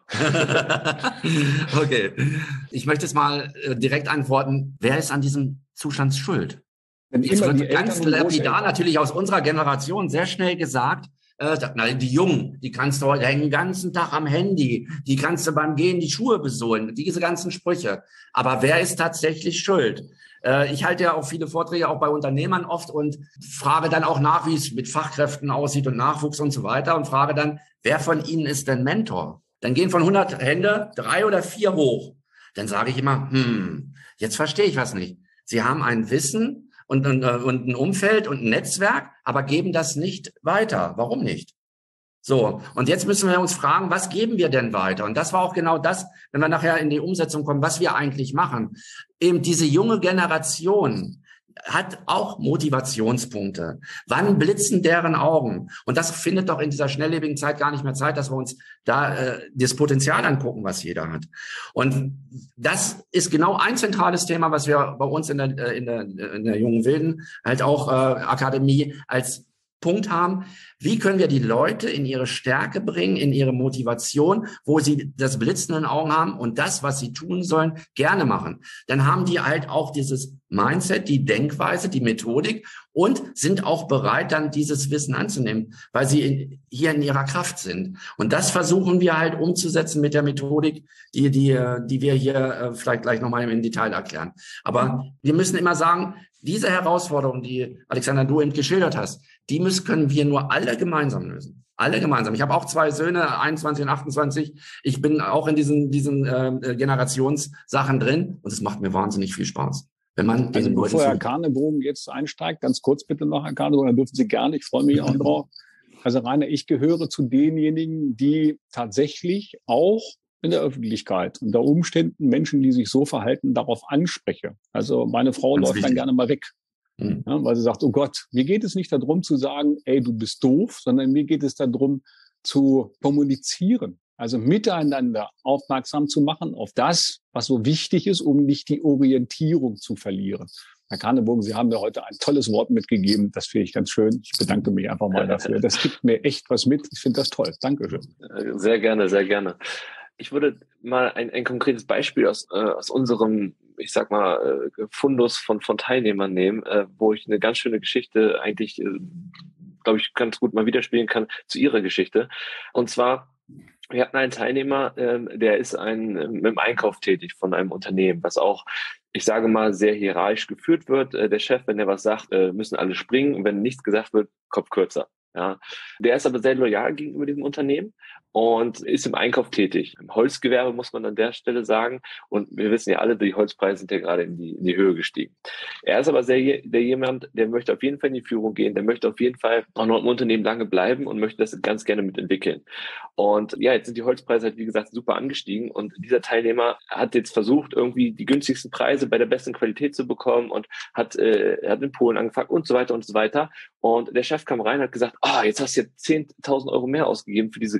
Okay. Ich möchte jetzt mal direkt antworten, wer ist an diesem Zustand schuld? Es wird ganz lapidar natürlich aus unserer Generation sehr schnell gesagt, äh, na, die Jungen, die kannst du heute hängen den ganzen Tag am Handy, die kannst du beim Gehen die Schuhe besohlen, diese ganzen Sprüche. Aber wer ist tatsächlich schuld? Äh, ich halte ja auch viele Vorträge auch bei Unternehmern oft und frage dann auch nach, wie es mit Fachkräften aussieht und Nachwuchs und so weiter und frage dann, wer von ihnen ist denn Mentor? Dann gehen von hundert Hände drei oder vier hoch. Dann sage ich immer, hm, jetzt verstehe ich was nicht. Sie haben ein Wissen und, und, und ein Umfeld und ein Netzwerk, aber geben das nicht weiter. Warum nicht? So, und jetzt müssen wir uns fragen, was geben wir denn weiter? Und das war auch genau das, wenn wir nachher in die Umsetzung kommen, was wir eigentlich machen. Eben diese junge Generation hat auch Motivationspunkte. Wann blitzen deren Augen? Und das findet doch in dieser schnelllebigen Zeit gar nicht mehr Zeit, dass wir uns da äh, das Potenzial angucken, was jeder hat. Und das ist genau ein zentrales Thema, was wir bei uns in der, in der, in der Jungen Wilden halt auch äh, Akademie als Punkt haben. Wie können wir die Leute in ihre Stärke bringen, in ihre Motivation, wo sie das Blitzen in den Augen haben und das, was sie tun sollen, gerne machen? Dann haben die halt auch dieses Mindset, die Denkweise, die Methodik und sind auch bereit, dann dieses Wissen anzunehmen, weil sie in, hier in ihrer Kraft sind. Und das versuchen wir halt umzusetzen mit der Methodik, die, die, die wir hier äh, vielleicht gleich nochmal im Detail erklären. Aber wir müssen immer sagen, diese Herausforderung, die Alexander, du eben geschildert hast, die müssen, können wir nur alle gemeinsam lösen. Alle gemeinsam. Ich habe auch zwei Söhne, einundzwanzig und achtundzwanzig. Ich bin auch in diesen, diesen äh, Generationssachen drin und es macht mir wahnsinnig viel Spaß. Wenn man also bevor Herr Karnebogen jetzt einsteigt, ganz kurz bitte noch, Herr Karnebogen, dann dürfen Sie gerne, ich freue mich auch drauf. Also Rainer, ich gehöre zu denjenigen, die tatsächlich auch in der Öffentlichkeit unter Umständen Menschen, die sich so verhalten, darauf anspreche. Also meine Frau ganz läuft wichtig. Dann gerne mal weg. Mhm. Ja, weil sie sagt, oh Gott, mir geht es nicht darum zu sagen, ey, du bist doof, sondern mir geht es darum zu kommunizieren. Also miteinander aufmerksam zu machen auf das, was so wichtig ist, um nicht die Orientierung zu verlieren. Herr Karnebogen, Sie haben mir heute ein tolles Wort mitgegeben. Das finde ich ganz schön. Ich bedanke mich einfach mal dafür. Das gibt mir echt was mit. Ich finde das toll. Dankeschön. Sehr gerne, sehr gerne. Ich würde mal ein, ein konkretes Beispiel aus, äh, aus unserem, ich sag mal, äh, Fundus von, von Teilnehmern nehmen, äh, wo ich eine ganz schöne Geschichte eigentlich, äh, glaube ich, ganz gut mal widerspiegeln kann zu Ihrer Geschichte. Und zwar, wir hatten einen Teilnehmer, ähm, der ist ein, ähm, im Einkauf tätig von einem Unternehmen, was auch, ich sage mal, sehr hierarchisch geführt wird. Äh, der Chef, wenn er was sagt, äh, müssen alle springen und wenn nichts gesagt wird, Kopf kürzer. Ja, der ist aber sehr loyal gegenüber diesem Unternehmen und ist im Einkauf tätig. Im Holzgewerbe muss man an der Stelle sagen. Und wir wissen ja alle, die Holzpreise sind ja gerade in die, in die Höhe gestiegen. Er ist aber sehr, der jemand, der möchte auf jeden Fall in die Führung gehen. Der möchte auf jeden Fall auch noch im Unternehmen lange bleiben und möchte das ganz gerne mitentwickeln. Und ja, jetzt sind die Holzpreise halt, wie gesagt, super angestiegen. Und dieser Teilnehmer hat jetzt versucht, irgendwie die günstigsten Preise bei der besten Qualität zu bekommen und hat, äh, hat in Polen angefangen und so weiter und so weiter. Und der Chef kam rein und hat gesagt, ah, oh, jetzt hast du ja zehntausend Euro mehr ausgegeben für diese ganzen Sachen.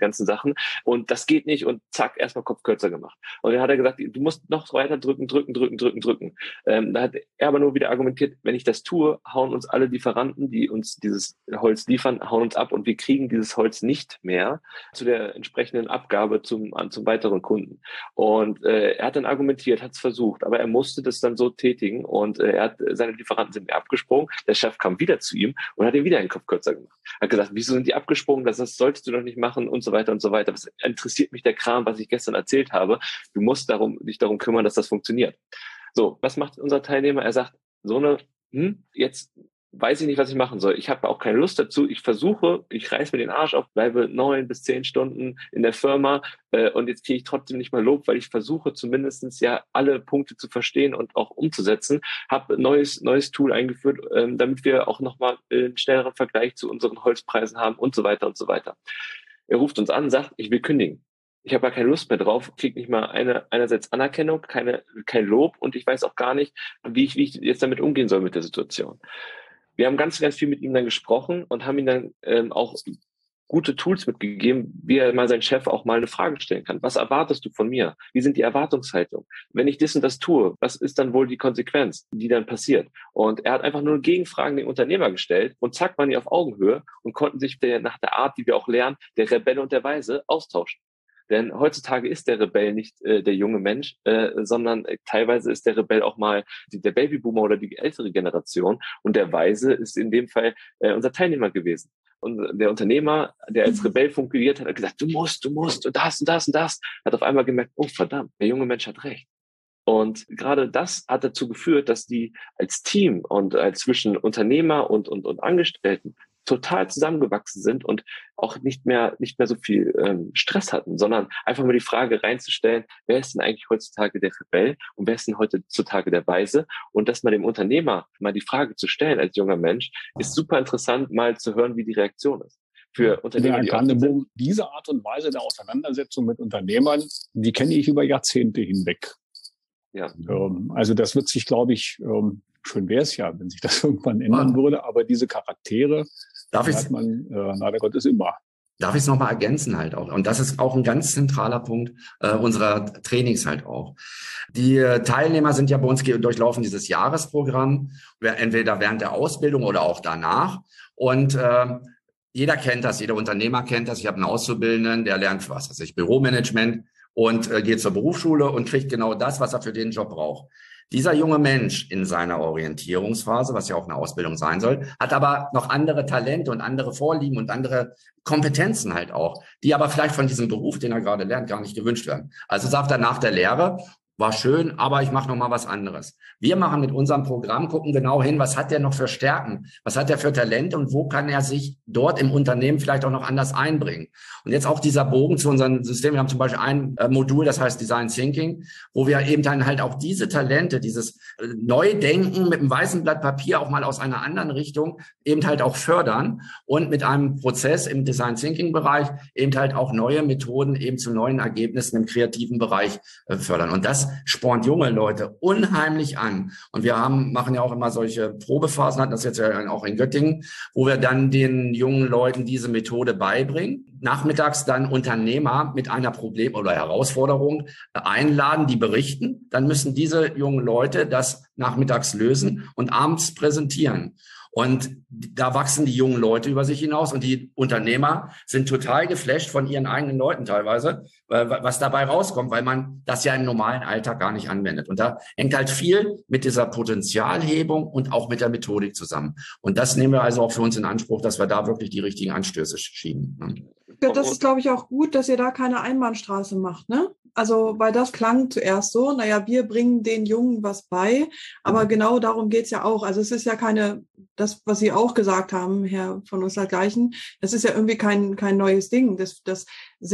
machen und das geht nicht und zack, erstmal Kopf kürzer gemacht. Und dann hat er gesagt, du musst noch weiter drücken, drücken, drücken, drücken, drücken. Ähm, da hat er aber nur wieder argumentiert, wenn ich das tue, hauen uns alle Lieferanten, die uns dieses Holz liefern, hauen uns ab und wir kriegen dieses Holz nicht mehr zu der entsprechenden Abgabe zum, an, zum weiteren Kunden. Und äh, er hat dann argumentiert, hat es versucht, aber er musste das dann so tätigen und äh, er hat, seine Lieferanten sind mir abgesprungen, der Chef kam wieder zu ihm und hat ihm wieder den Kopf kürzer gemacht. Hat gesagt, wieso sind die abgesprungen, das, das solltest du doch nicht machen und so weiter und so weiter. Was interessiert mich der Kram, was ich gestern erzählt habe? Du musst darum, dich darum kümmern, dass das funktioniert. So, was macht unser Teilnehmer? Er sagt, so eine, hm, jetzt weiß ich nicht, was ich machen soll. Ich habe auch keine Lust dazu. Ich versuche, ich reiß mir den Arsch auf, bleibe neun bis zehn Stunden in der Firma äh, und jetzt kriege ich trotzdem nicht mal Lob, weil ich versuche zumindestens ja alle Punkte zu verstehen und auch umzusetzen. Habe ein neues, neues Tool eingeführt, ähm, damit wir auch nochmal einen schnelleren Vergleich zu unseren Holzpreisen haben und so weiter und so weiter. Er ruft uns an, sagt, ich will kündigen. Ich habe ja keine Lust mehr drauf, kriege nicht mal eine, einerseits Anerkennung, keine, kein Lob und ich weiß auch gar nicht, wie ich, wie ich jetzt damit umgehen soll mit der Situation. Wir haben ganz, ganz viel mit ihm dann gesprochen und haben ihm dann ähm, auch gute Tools mitgegeben, wie er mal seinen Chef auch mal eine Frage stellen kann. Was erwartest du von mir? Wie sind die Erwartungshaltungen? Wenn ich das und das tue, was ist dann wohl die Konsequenz, die dann passiert? Und er hat einfach nur Gegenfragen den Unternehmer gestellt und zack, waren die auf Augenhöhe und konnten sich der, nach der Art, die wir auch lernen, der Rebell und der Weise austauschen. Denn heutzutage ist der Rebell nicht äh, der junge Mensch, äh, sondern äh, teilweise ist der Rebell auch mal die, der Babyboomer oder die ältere Generation. Und der Weise ist in dem Fall äh, unser Teilnehmer gewesen. Und der Unternehmer, der als Rebell fungiert hat, hat gesagt, du musst, du musst und das und das und das. Hat auf einmal gemerkt, oh verdammt, der junge Mensch hat recht. Und gerade das hat dazu geführt, dass die als Team und als zwischen Unternehmer und, und, und Angestellten total zusammengewachsen sind und auch nicht mehr nicht mehr so viel ähm, Stress hatten, sondern einfach mal die Frage reinzustellen, wer ist denn eigentlich heutzutage der Rebell und wer ist denn heutzutage der Weise? Und das mal dem Unternehmer mal die Frage zu stellen als junger Mensch, ist super interessant, mal zu hören, wie die Reaktion ist. Für Unternehmer, ja, die diese Art und Weise der Auseinandersetzung mit Unternehmern, die kenne ich über Jahrzehnte hinweg. Ja. Ähm, also das wird sich, glaube ich, ähm, schön wäre es ja, wenn sich das irgendwann ändern ah. würde, aber diese Charaktere, Darf hat man äh, leider Gottes immer. Darf ich es nochmal ergänzen halt auch? Und das ist auch ein ganz zentraler Punkt äh, unserer Trainings halt auch. Die äh, Teilnehmer sind ja bei uns durchlaufen dieses Jahresprogramm, entweder während der Ausbildung oder auch danach. Und äh, jeder kennt das, jeder Unternehmer kennt das. Ich habe einen Auszubildenden, der lernt, was weiß ich, Büromanagement und äh, geht zur Berufsschule und kriegt genau das, was er für den Job braucht. Dieser junge Mensch in seiner Orientierungsphase, was ja auch eine Ausbildung sein soll, hat aber noch andere Talente und andere Vorlieben und andere Kompetenzen halt auch, die aber vielleicht von diesem Beruf, den er gerade lernt, gar nicht gewünscht werden. Also sagt er nach der Lehre, war schön, aber ich mache noch mal was anderes. Wir machen mit unserem Programm, gucken genau hin, was hat der noch für Stärken, was hat er für Talente und wo kann er sich dort im Unternehmen vielleicht auch noch anders einbringen. Und jetzt auch dieser Bogen zu unserem System. Wir haben zum Beispiel ein äh, Modul, das heißt Design Thinking, wo wir eben dann halt auch diese Talente, dieses äh, Neudenken mit einem weißen Blatt Papier auch mal aus einer anderen Richtung eben halt auch fördern und mit einem Prozess im Design Thinking Bereich eben halt auch neue Methoden eben zu neuen Ergebnissen im kreativen Bereich äh, fördern. Und das spornt junge Leute unheimlich an. Und wir haben, machen ja auch immer solche Probephasen, hatten das jetzt ja auch in Göttingen, wo wir dann den jungen Leuten diese Methode beibringen. Nachmittags dann Unternehmer mit einer Problem- oder Herausforderung einladen, die berichten. Dann müssen diese jungen Leute das nachmittags lösen und abends präsentieren. Und da wachsen die jungen Leute über sich hinaus und die Unternehmer sind total geflasht von ihren eigenen Leuten teilweise, was dabei rauskommt, weil man das ja im normalen Alltag gar nicht anwendet. Und da hängt halt viel mit dieser Potenzialhebung und auch mit der Methodik zusammen. Und das nehmen wir also auch für uns in Anspruch, dass wir da wirklich die richtigen Anstöße schieben. Ja, das ist, glaube ich, auch gut, dass ihr da keine Einbahnstraße macht, ne? Also, weil das klang zuerst so, naja, wir bringen den Jungen was bei, aber genau darum geht's ja auch. Also es ist ja keine, das, was Sie auch gesagt haben, Herr von Unsergleichen, das ist ja irgendwie kein kein neues Ding, dass, dass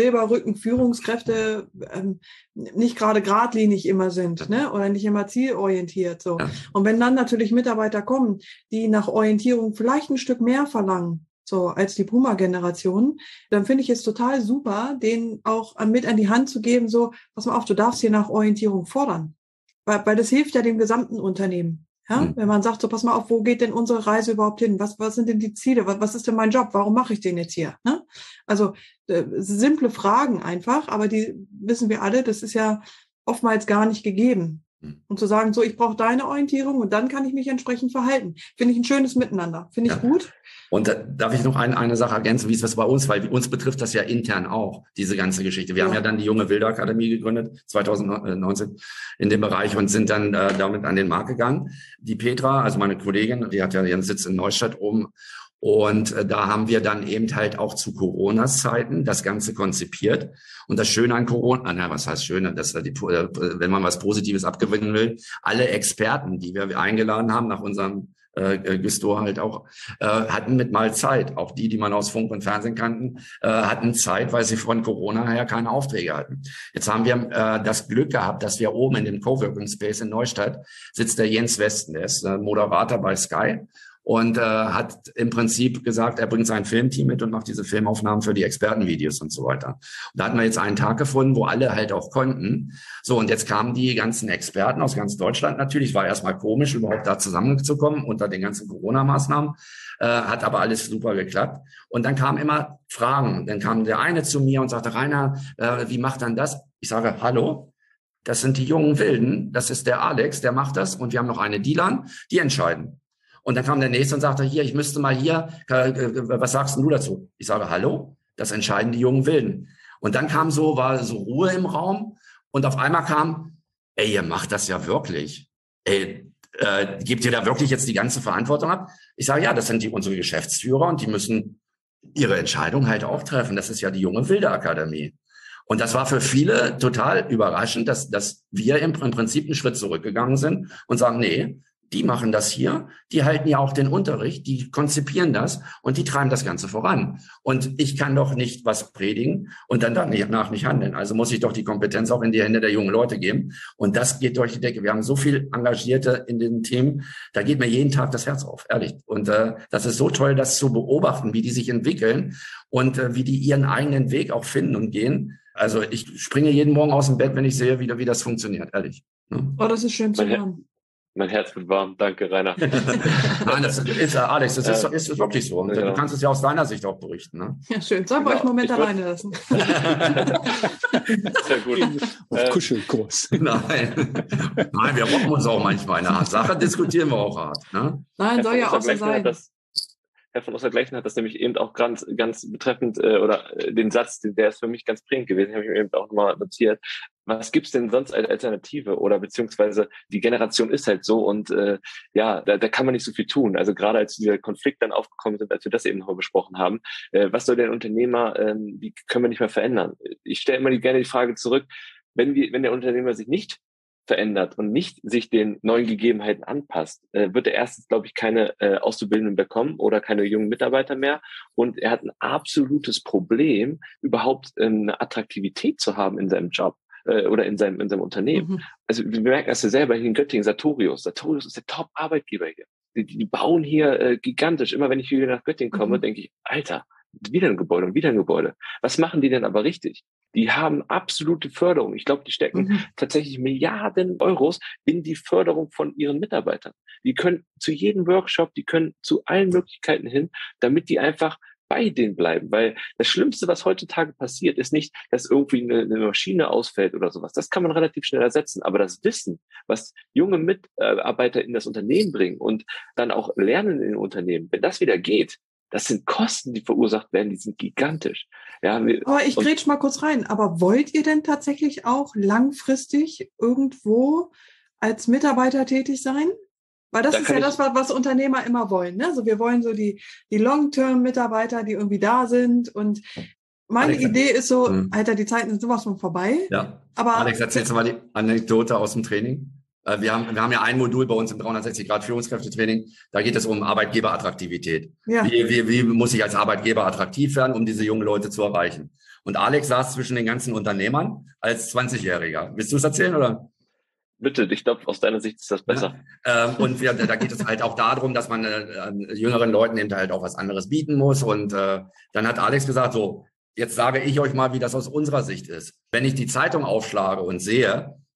Silberrücken-Führungskräfte ähm, nicht gerade geradlinig immer sind, ne? Oder nicht immer zielorientiert. So. Und wenn dann natürlich Mitarbeiter kommen, die nach Orientierung vielleicht ein Stück mehr verlangen, so als die Boomer-Generation, dann finde ich es total super, denen auch mit an die Hand zu geben, so, pass mal auf, du darfst hier nach Orientierung fordern. Weil, weil das hilft ja dem gesamten Unternehmen. Ja, mhm. wenn man sagt, so pass mal auf, wo geht denn unsere Reise überhaupt hin? Was, was sind denn die Ziele? Was, was ist denn mein Job? Warum mache ich den jetzt hier? Ne? Also äh, simple Fragen einfach, aber die wissen wir alle, das ist ja oftmals gar nicht gegeben. Mhm. Und zu sagen, so ich brauche deine Orientierung und dann kann ich mich entsprechend verhalten. Finde ich ein schönes Miteinander. Finde ich ja. gut. Und da darf ich noch ein, eine Sache ergänzen, wie ist das bei uns? Weil uns betrifft das ja intern auch, diese ganze Geschichte. Wir ja. haben ja dann die Junge Wilde Akademie gegründet, zwanzig neunzehn in dem Bereich und sind dann äh, damit an den Markt gegangen. Die Petra, also meine Kollegin, die hat ja ihren Sitz in Neustadt oben. Und äh, da haben wir dann eben halt auch zu Corona-Zeiten das Ganze konzipiert. Und das Schöne an Corona, na, was heißt Schöne, dass die, äh, wenn man was Positives abgewinnen will, alle Experten, die wir eingeladen haben nach unserem Äh, Güstor halt auch, äh, hatten mit mal Zeit. Auch die, die man aus Funk und Fernsehen kannten, äh, hatten Zeit, weil sie von Corona her keine Aufträge hatten. Jetzt haben wir äh, das Glück gehabt, dass wir oben in dem Coworking Space in Neustadt sitzt der Jens Westen, der ist äh, Moderator bei Sky und äh, hat im Prinzip gesagt, er bringt sein Filmteam mit und macht diese Filmaufnahmen für die Expertenvideos und so weiter. Und da hatten wir jetzt einen Tag gefunden, wo alle halt auch konnten. So, und jetzt kamen die ganzen Experten aus ganz Deutschland natürlich. War erstmal komisch, überhaupt da zusammenzukommen unter den ganzen Corona-Maßnahmen. Äh, hat aber alles super geklappt. Und dann kamen immer Fragen. Dann kam der eine zu mir und sagte, Rainer, äh, wie macht dann das? Ich sage, hallo? Das sind die jungen Wilden. Das ist der Alex, der macht das. Und wir haben noch eine Dilan, die entscheiden. Und dann kam der Nächste und sagte, hier, ich müsste mal hier, was sagst du dazu? Ich sage, hallo, das entscheiden die jungen Wilden. Und dann kam so, war so Ruhe im Raum und auf einmal kam, ey, ihr macht das ja wirklich. Ey, äh, gebt ihr da wirklich jetzt die ganze Verantwortung ab? Ich sage, ja, das sind die unsere Geschäftsführer und die müssen ihre Entscheidung halt auch treffen. Das ist ja die junge Wilde Akademie. Und das war für viele total überraschend, dass, dass wir im, im Prinzip einen Schritt zurückgegangen sind und sagen, nee, die machen das hier, die halten ja auch den Unterricht, die konzipieren das und die treiben das Ganze voran. Und ich kann doch nicht was predigen und dann danach nicht handeln. Also muss ich doch die Kompetenz auch in die Hände der jungen Leute geben. Und das geht durch die Decke. Wir haben so viel Engagierte in den Themen, da geht mir jeden Tag das Herz auf, ehrlich. Und äh, das ist so toll, das zu beobachten, wie die sich entwickeln und äh, wie die ihren eigenen Weg auch finden und gehen. Also ich springe jeden Morgen aus dem Bett, wenn ich sehe, wie, wie das funktioniert, ehrlich. Ne? Oh, das ist schön zu hören. Mein Herz wird warm. Danke, Rainer. Nein, das ist, Alex, das ist, ist wirklich so. Und ja. Du kannst es ja aus deiner Sicht auch berichten. Ne? Ja, schön. Sollen wir genau. euch einen Moment ich alleine lassen? Sehr gut. Auf Kuschelkurs. Nein. Nein, wir rocken uns auch manchmal in der Sache, diskutieren wir auch hart. Ne? Nein, soll ja auch so sein. Das, Herr von Ostergleichen hat das nämlich eben auch ganz, ganz betreffend, äh, oder äh, den Satz, der ist für mich ganz prägend gewesen, habe ich mir eben auch nochmal notiert. Was gibt's denn sonst als Alternative? Oder beziehungsweise die Generation ist halt so und äh, ja, da, da kann man nicht so viel tun. Also gerade als dieser Konflikt dann aufgekommen sind, als wir das eben noch besprochen haben, äh, was soll der Unternehmer, äh, wie können wir nicht mehr verändern? Ich stelle immer die, gerne die Frage zurück, wenn wir, wenn der Unternehmer sich nicht verändert und nicht sich den neuen Gegebenheiten anpasst, äh, wird er erstens, glaube ich, keine äh, Auszubildenden bekommen oder keine jungen Mitarbeiter mehr. Und er hat ein absolutes Problem, überhaupt äh, eine Attraktivität zu haben in seinem Job äh, oder in seinem, in seinem Unternehmen. Mhm. Also wir merken das ja selber hier in Göttingen, Sartorius. Sartorius ist der Top-Arbeitgeber hier. Die, die bauen hier äh, gigantisch. Immer wenn ich wieder nach Göttingen komme, mhm. denke ich, Alter, wieder ein Gebäude und wieder ein Gebäude. Was machen die denn aber richtig? Die haben absolute Förderung. Ich glaube, die stecken mhm. tatsächlich Milliarden Euros in die Förderung von ihren Mitarbeitern. Die können zu jedem Workshop, die können zu allen Möglichkeiten hin, damit die einfach bei denen bleiben. Weil das Schlimmste, was heutzutage passiert, ist nicht, dass irgendwie eine, eine Maschine ausfällt oder sowas. Das kann man relativ schnell ersetzen. Aber das Wissen, was junge Mitarbeiter in das Unternehmen bringen und dann auch lernen in den Unternehmen, wenn das wieder geht, das sind Kosten, die verursacht werden, die sind gigantisch. Ja, wir, aber ich grätsch mal kurz rein. Aber wollt ihr denn tatsächlich auch langfristig irgendwo als Mitarbeiter tätig sein? Weil das da ist ja das, was, was Unternehmer immer wollen. Ne? Also wir wollen so die, die Long-Term-Mitarbeiter, die irgendwie da sind. Und meine Alex, Idee ist so, hm. Alter, die Zeiten sind sowas von vorbei. Ja. Aber Alex, erzählst du mal die Anekdote aus dem Training? Wir haben, wir haben ja ein Modul bei uns im dreihundertsechzig Grad Führungskräftetraining. Da geht es um Arbeitgeberattraktivität. Ja. Wie, wie, wie muss ich als Arbeitgeber attraktiv werden, um diese jungen Leute zu erreichen? Und Alex saß zwischen den ganzen Unternehmern als zwanzigjähriger. Willst du es erzählen, oder? Bitte, ich glaube, aus deiner Sicht ist das besser. Ja, ähm, und wir, da geht es halt auch darum, dass man äh, jüngeren Leuten eben halt auch was anderes bieten muss. Und äh, dann hat Alex gesagt, so, jetzt sage ich euch mal, wie das aus unserer Sicht ist. Wenn ich die Zeitung aufschlage und sehe,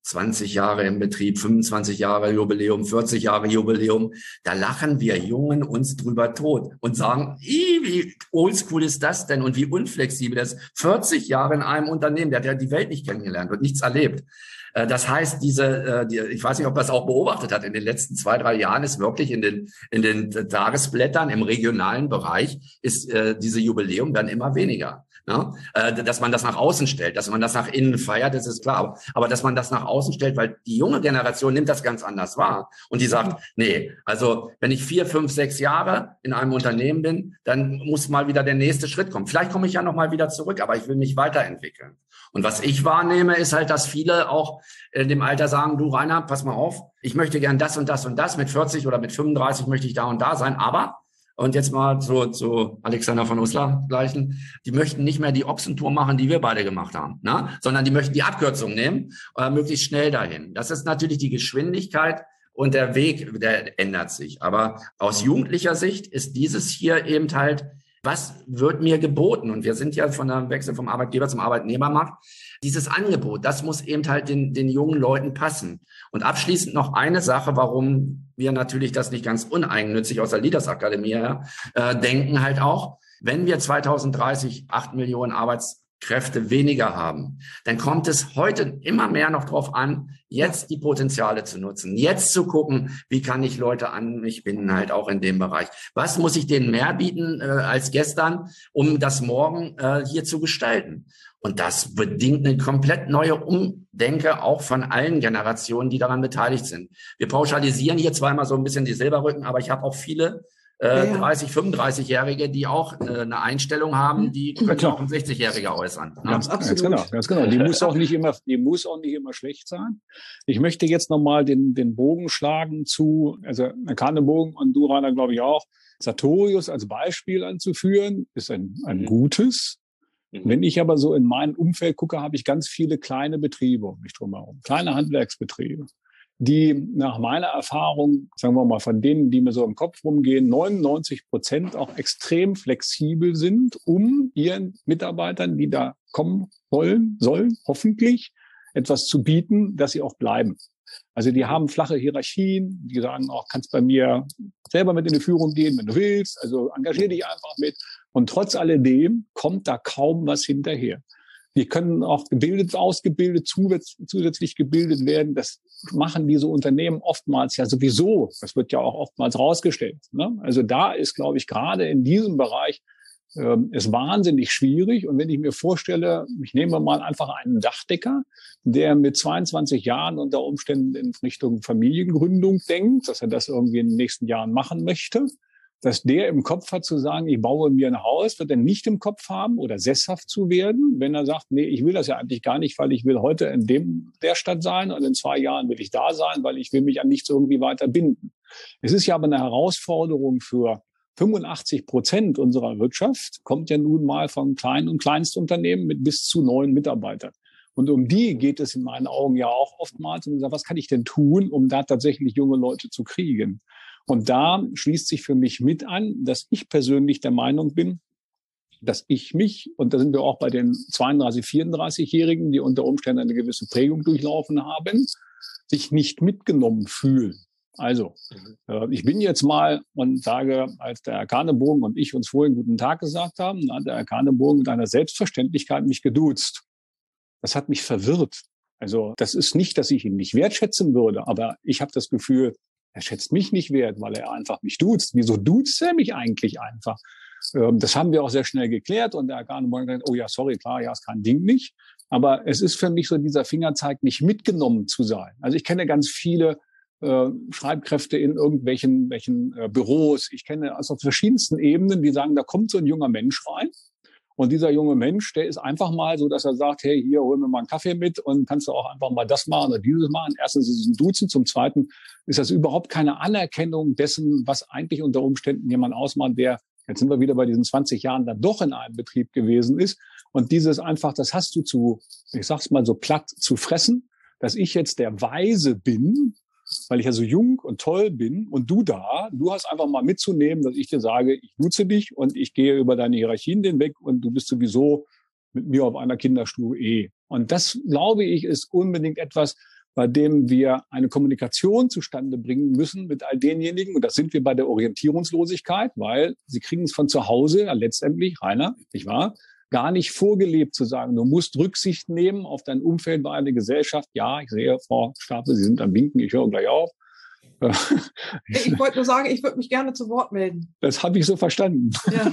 zwanzig Jahre im Betrieb, fünfundzwanzig Jahre Jubiläum, vierzig Jahre Jubiläum. Da lachen wir Jungen uns drüber tot und sagen, wie oldschool ist das denn und wie unflexibel das ist. vierzig Jahre in einem Unternehmen, der hat ja die Welt nicht kennengelernt und nichts erlebt. Das heißt, diese, ich weiß nicht, ob man es auch beobachtet hat, in den letzten zwei, drei Jahren ist wirklich in den, in den Tagesblättern im regionalen Bereich ist diese Jubiläum dann immer weniger. Ne? Dass man das nach außen stellt, dass man das nach innen feiert, das ist klar. Aber, aber dass man das nach außen stellt, weil die junge Generation nimmt das ganz anders wahr. Und die sagt, nee, also wenn ich vier, fünf, sechs Jahre in einem Unternehmen bin, dann muss mal wieder der nächste Schritt kommen. Vielleicht komme ich ja noch mal wieder zurück, aber ich will mich weiterentwickeln. Und was ich wahrnehme, ist halt, dass viele auch in dem Alter sagen, du Rainer, pass mal auf, ich möchte gern das und das und das, mit vierzig oder mit fünfunddreißig möchte ich da und da sein, aber, und jetzt mal zu, zu Alexander von Uslar gleichen, die möchten nicht mehr die Ochsentour machen, die wir beide gemacht haben, ne? Sondern die möchten die Abkürzung nehmen, äh, möglichst schnell dahin. Das ist natürlich die Geschwindigkeit und der Weg, der ändert sich. Aber aus jugendlicher Sicht ist dieses hier eben halt, was wird mir geboten? Und wir sind ja von der Wechsel vom Arbeitgeber zum Arbeitnehmermarkt. Dieses Angebot, das muss eben halt den, den jungen Leuten passen. Und abschließend noch eine Sache, warum wir natürlich das nicht ganz uneigennützig aus der Leaders Akademie her äh, denken halt auch, wenn wir zweitausenddreißig acht Millionen Arbeitskräfte weniger haben, dann kommt es heute immer mehr noch drauf an, jetzt die Potenziale zu nutzen, jetzt zu gucken, wie kann ich Leute an mich binden, halt auch in dem Bereich. Was muss ich denen mehr bieten äh, als gestern, um das morgen äh, hier zu gestalten? Und das bedingt eine komplett neue Umdenke auch von allen Generationen, die daran beteiligt sind. Wir pauschalisieren hier zweimal so ein bisschen die Silberrücken, aber ich habe auch viele äh, ja. dreißig, fünfunddreißig-Jährige, die auch äh, eine Einstellung haben, die können ja auch ein sechzig-Jähriger äußern. Ne? Ganz, ganz genau, ganz genau. Die muss auch nicht immer, die muss auch nicht immer schlecht sein. Ich möchte jetzt nochmal den, den Bogen schlagen zu, also Kahnemogen und du, Rainer, glaube ich auch, Sartorius als Beispiel anzuführen, ist ein, ein mhm. gutes. Wenn ich aber so in mein Umfeld gucke, habe ich ganz viele kleine Betriebe um mich drumherum, kleine Handwerksbetriebe, die nach meiner Erfahrung, sagen wir mal, von denen, die mir so im Kopf rumgehen, neunundneunzig Prozent auch extrem flexibel sind, um ihren Mitarbeitern, die da kommen wollen, sollen, hoffentlich etwas zu bieten, dass sie auch bleiben. Also die haben flache Hierarchien, die sagen auch, kannst bei mir selber mit in die Führung gehen, wenn du willst, also engagier dich einfach mit. Und trotz alledem kommt da kaum was hinterher. Die können auch gebildet, ausgebildet, zusätzlich gebildet werden. Das machen diese Unternehmen oftmals ja sowieso. Das wird ja auch oftmals rausgestellt. Ne? Also da ist, glaube ich, gerade in diesem Bereich ähm, ist wahnsinnig schwierig. Und wenn ich mir vorstelle, ich nehme mal einfach einen Dachdecker, der mit zweiundzwanzig Jahren unter Umständen in Richtung Familiengründung denkt, dass er das irgendwie in den nächsten Jahren machen möchte, dass der im Kopf hat zu sagen, ich baue mir ein Haus, wird er nicht im Kopf haben oder sesshaft zu werden, wenn er sagt, nee, ich will das ja eigentlich gar nicht, weil ich will heute in dem der Stadt sein und in zwei Jahren will ich da sein, weil ich will mich an nichts irgendwie weiter binden. Es ist ja aber eine Herausforderung für fünfundachtzig Prozent unserer Wirtschaft, kommt ja nun mal von Klein- und Kleinstunternehmen mit bis zu neun Mitarbeitern. Und um die geht es in meinen Augen ja auch oftmals. Und sagt, was kann ich denn tun, um da tatsächlich junge Leute zu kriegen? Und da schließt sich für mich mit an, dass ich persönlich der Meinung bin, dass ich mich, und da sind wir auch bei den zweiunddreißig-, vierunddreißigjährigen, die unter Umständen eine gewisse Prägung durchlaufen haben, sich nicht mitgenommen fühlen. Also, äh, ich bin jetzt mal und sage, als der Herr Kahnemogen und ich uns vorhin guten Tag gesagt haben, hat der Herr Kahnemogen mit einer Selbstverständlichkeit mich geduzt. Das hat mich verwirrt. Also, das ist nicht, dass ich ihn nicht wertschätzen würde, aber ich habe das Gefühl, er schätzt mich nicht wert, weil er einfach mich duzt. Wieso duzt er mich eigentlich einfach? Ähm, das haben wir auch sehr schnell geklärt und der Herr Kahnemogen sagt, oh ja, sorry, klar, ja, ist kein Ding nicht. Aber es ist für mich so dieser Fingerzeig, nicht mitgenommen zu sein. Also ich kenne ganz viele äh, Schreibkräfte in irgendwelchen welchen, äh, Büros. Ich kenne also auf verschiedensten Ebenen, die sagen, da kommt so ein junger Mensch rein. Und dieser junge Mensch, der ist einfach mal so, dass er sagt, hey, hier, hol mir mal einen Kaffee mit und kannst du auch einfach mal das machen oder dieses machen. Erstens ist es ein Duzen, zum Zweiten ist das überhaupt keine Anerkennung dessen, was eigentlich unter Umständen jemand ausmacht, der, jetzt sind wir wieder bei diesen zwanzig Jahren, dann doch in einem Betrieb gewesen ist. Und dieses einfach, das hast du zu, ich sag's mal so platt, zu fressen, dass ich jetzt der Weise bin, weil ich ja so jung und toll bin und du da, du hast einfach mal mitzunehmen, dass ich dir sage, ich nutze dich und ich gehe über deine Hierarchien hinweg und du bist sowieso mit mir auf einer Kinderstufe eh. Und das, glaube ich, ist unbedingt etwas, bei dem wir eine Kommunikation zustande bringen müssen mit all denjenigen. Und das sind wir bei der Orientierungslosigkeit, weil sie kriegen es von zu Hause ja, letztendlich, Rainer, nicht wahr, gar nicht vorgelebt zu sagen, du musst Rücksicht nehmen auf dein Umfeld bei einer Gesellschaft. Ja, ich sehe, Frau Stapel, Sie sind am Winken, ich höre gleich auf. Ich wollte nur sagen, ich würde mich gerne zu Wort melden. Das habe ich so verstanden. Ja.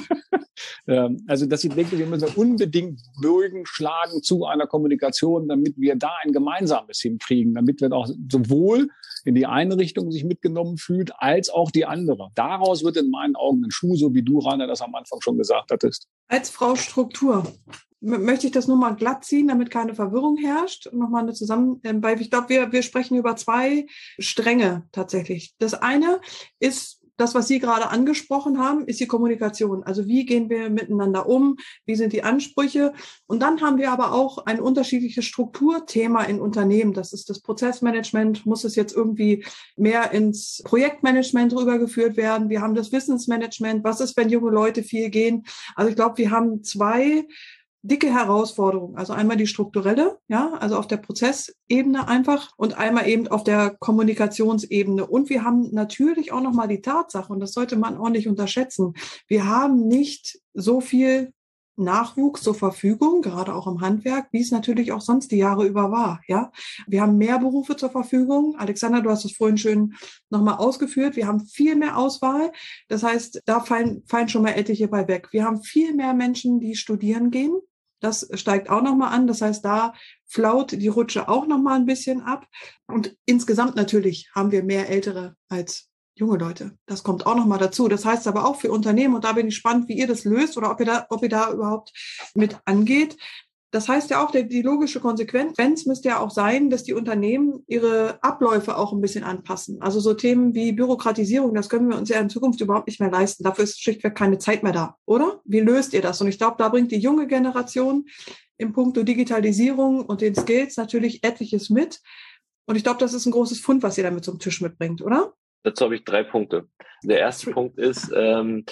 Also, dass ich denke, wir müssen unbedingt Bögen schlagen zu einer Kommunikation, damit wir da ein gemeinsames hinkriegen, damit wir auch sowohl in die eine Richtung sich mitgenommen fühlt, als auch die andere. Daraus wird in meinen Augen ein Schuh, so wie du, Rainer, das am Anfang schon gesagt hattest. Als Frau Struktur möchte ich das nur mal glatt ziehen, damit keine Verwirrung herrscht. Nochmal eine zusammen, weil ich glaube, wir, wir sprechen über zwei Stränge tatsächlich. Das eine ist, das, was Sie gerade angesprochen haben, ist die Kommunikation. Also wie gehen wir miteinander um? Wie sind die Ansprüche? Und dann haben wir aber auch ein unterschiedliches Strukturthema in Unternehmen. Das ist das Prozessmanagement. Muss es jetzt irgendwie mehr ins Projektmanagement rübergeführt werden? Wir haben das Wissensmanagement. Was ist, wenn junge Leute viel gehen? Also ich glaube, wir haben zwei dicke Herausforderung. Also einmal die strukturelle, ja, also auf der Prozessebene einfach und einmal eben auf der Kommunikationsebene. Und wir haben natürlich auch nochmal die Tatsache, und das sollte man auch nicht unterschätzen, wir haben nicht so viel Nachwuchs zur Verfügung, gerade auch im Handwerk, wie es natürlich auch sonst die Jahre über war, ja. Wir haben mehr Berufe zur Verfügung. Alexander, du hast es vorhin schön nochmal ausgeführt. Wir haben viel mehr Auswahl. Das heißt, da fallen, fallen schon mal etliche bei weg. Wir haben viel mehr Menschen, die studieren gehen. Das steigt auch nochmal an. Das heißt, da flaut die Rutsche auch nochmal ein bisschen ab. Und insgesamt natürlich haben wir mehr Ältere als junge Leute. Das kommt auch nochmal dazu. Das heißt aber auch für Unternehmen, und da bin ich gespannt, wie ihr das löst oder ob ihr da, ob ihr da überhaupt mit angeht. Das heißt ja auch, die logische Konsequenz müsste ja auch sein, dass die Unternehmen ihre Abläufe auch ein bisschen anpassen. Also so Themen wie Bürokratisierung, das können wir uns ja in Zukunft überhaupt nicht mehr leisten. Dafür ist schlichtweg keine Zeit mehr da, oder? Wie löst ihr das? Und ich glaube, da bringt die junge Generation im Punkto Digitalisierung und den Skills natürlich etliches mit. Und ich glaube, das ist ein großes Fund, was ihr damit zum Tisch mitbringt, oder? Dazu habe ich drei Punkte. Der erste Punkt ist, ähm,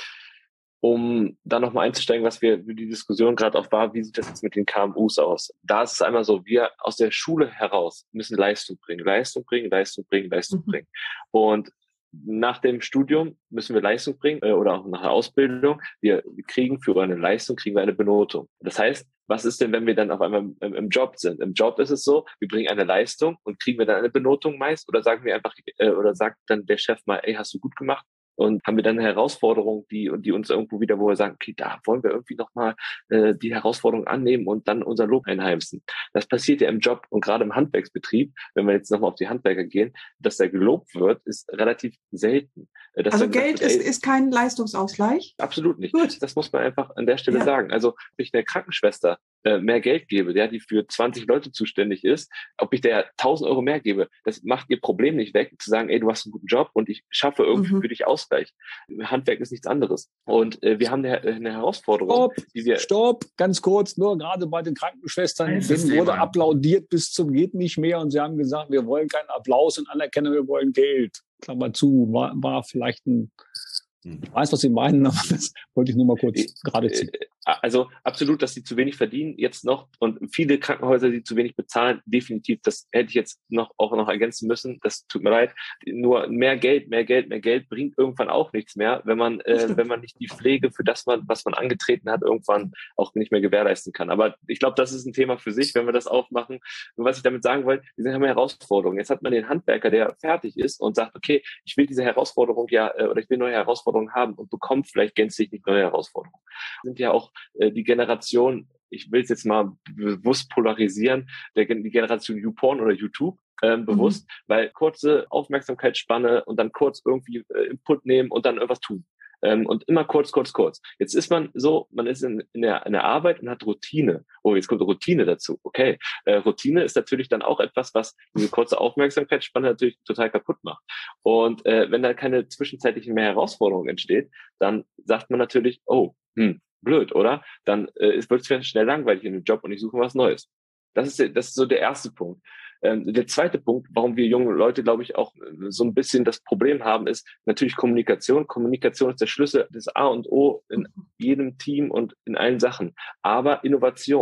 um da nochmal einzusteigen, was wir, wie die Diskussion gerade auch war, wie sieht das jetzt mit den K M Us aus? Da ist es einmal so, wir aus der Schule heraus müssen Leistung bringen, Leistung bringen, Leistung bringen, Leistung mhm. bringen. Und nach dem Studium müssen wir Leistung bringen äh, oder auch nach der Ausbildung. Wir, wir kriegen für eine Leistung, kriegen wir eine Benotung. Das heißt, was ist denn, wenn wir dann auf einmal im, im Job sind? Im Job ist es so, wir bringen eine Leistung und kriegen wir dann eine Benotung meist oder sagen wir einfach, äh, oder sagt dann der Chef mal, ey, hast du gut gemacht? Und haben wir dann eine Herausforderung, die, die uns irgendwo wieder, wo wir sagen, okay, da wollen wir irgendwie nochmal äh, die Herausforderung annehmen und dann unser Lob einheimsen. Das passiert ja im Job und gerade im Handwerksbetrieb, wenn wir jetzt nochmal auf die Handwerker gehen, dass da gelobt wird, ist relativ selten. Dass also Geld wird, ey, ist, ist kein Leistungsausgleich? Absolut nicht. Gut. Das muss man einfach an der Stelle ja. sagen. Also wenn ich der Krankenschwester äh, mehr Geld gebe, der die für zwanzig Leute zuständig ist, ob ich der tausend Euro mehr gebe, das macht ihr Problem nicht weg, zu sagen, ey, du hast einen guten Job und ich schaffe irgendwie mhm. für dich Ausgleich. Handwerk ist nichts anderes. Und äh, wir haben eine, eine Herausforderung, Stopp, die wir... Stopp, ganz kurz, nur gerade bei den Krankenschwestern, denen wurde applaudiert bis zum geht nicht mehr und sie haben gesagt, wir wollen keinen Applaus und Anerkennung, wir wollen Geld. Klammer zu, war, war vielleicht ein, ich weiß, was Sie meinen, aber das wollte ich nur mal kurz gerade ziehen. Also absolut, dass sie zu wenig verdienen jetzt noch und viele Krankenhäuser, die zu wenig bezahlen, definitiv, das hätte ich jetzt noch auch noch ergänzen müssen, das tut mir leid. Nur mehr Geld, mehr Geld, mehr Geld bringt irgendwann auch nichts mehr, wenn man äh, wenn man nicht die Pflege für das, man, was man angetreten hat, irgendwann auch nicht mehr gewährleisten kann. Aber ich glaube, das ist ein Thema für sich, wenn wir das aufmachen. Und was ich damit sagen wollte, wir haben Herausforderungen. Jetzt hat man den Handwerker, der fertig ist und sagt, okay, ich will diese Herausforderung ja, oder ich will neue Herausforderungen haben und bekommt vielleicht gänzlich nicht neue Herausforderungen. Sind ja auch die Generation, ich will es jetzt mal bewusst polarisieren, der, die Generation YouPorn oder YouTube ähm, bewusst, mhm. weil kurze Aufmerksamkeitsspanne und dann kurz irgendwie äh, Input nehmen und dann irgendwas tun. Ähm, und immer kurz, kurz, kurz. Jetzt ist man so, man ist in, in, der, in der Arbeit und hat Routine. Oh, jetzt kommt Routine dazu. Okay, äh, Routine ist natürlich dann auch etwas, was diese kurze Aufmerksamkeitsspanne natürlich total kaputt macht. Und äh, wenn da keine zwischenzeitliche mehr Herausforderung entsteht, dann sagt man natürlich, oh, hm, blöd, oder? Dann äh, wird es schnell langweilig in dem Job und ich suche was Neues. Das ist, das ist so der erste Punkt. Ähm, der zweite Punkt, warum wir junge Leute, glaube ich, auch so ein bisschen das Problem haben, ist natürlich Kommunikation. Kommunikation ist der Schlüssel, das A und O in jedem Team und in allen Sachen. Aber Innovation.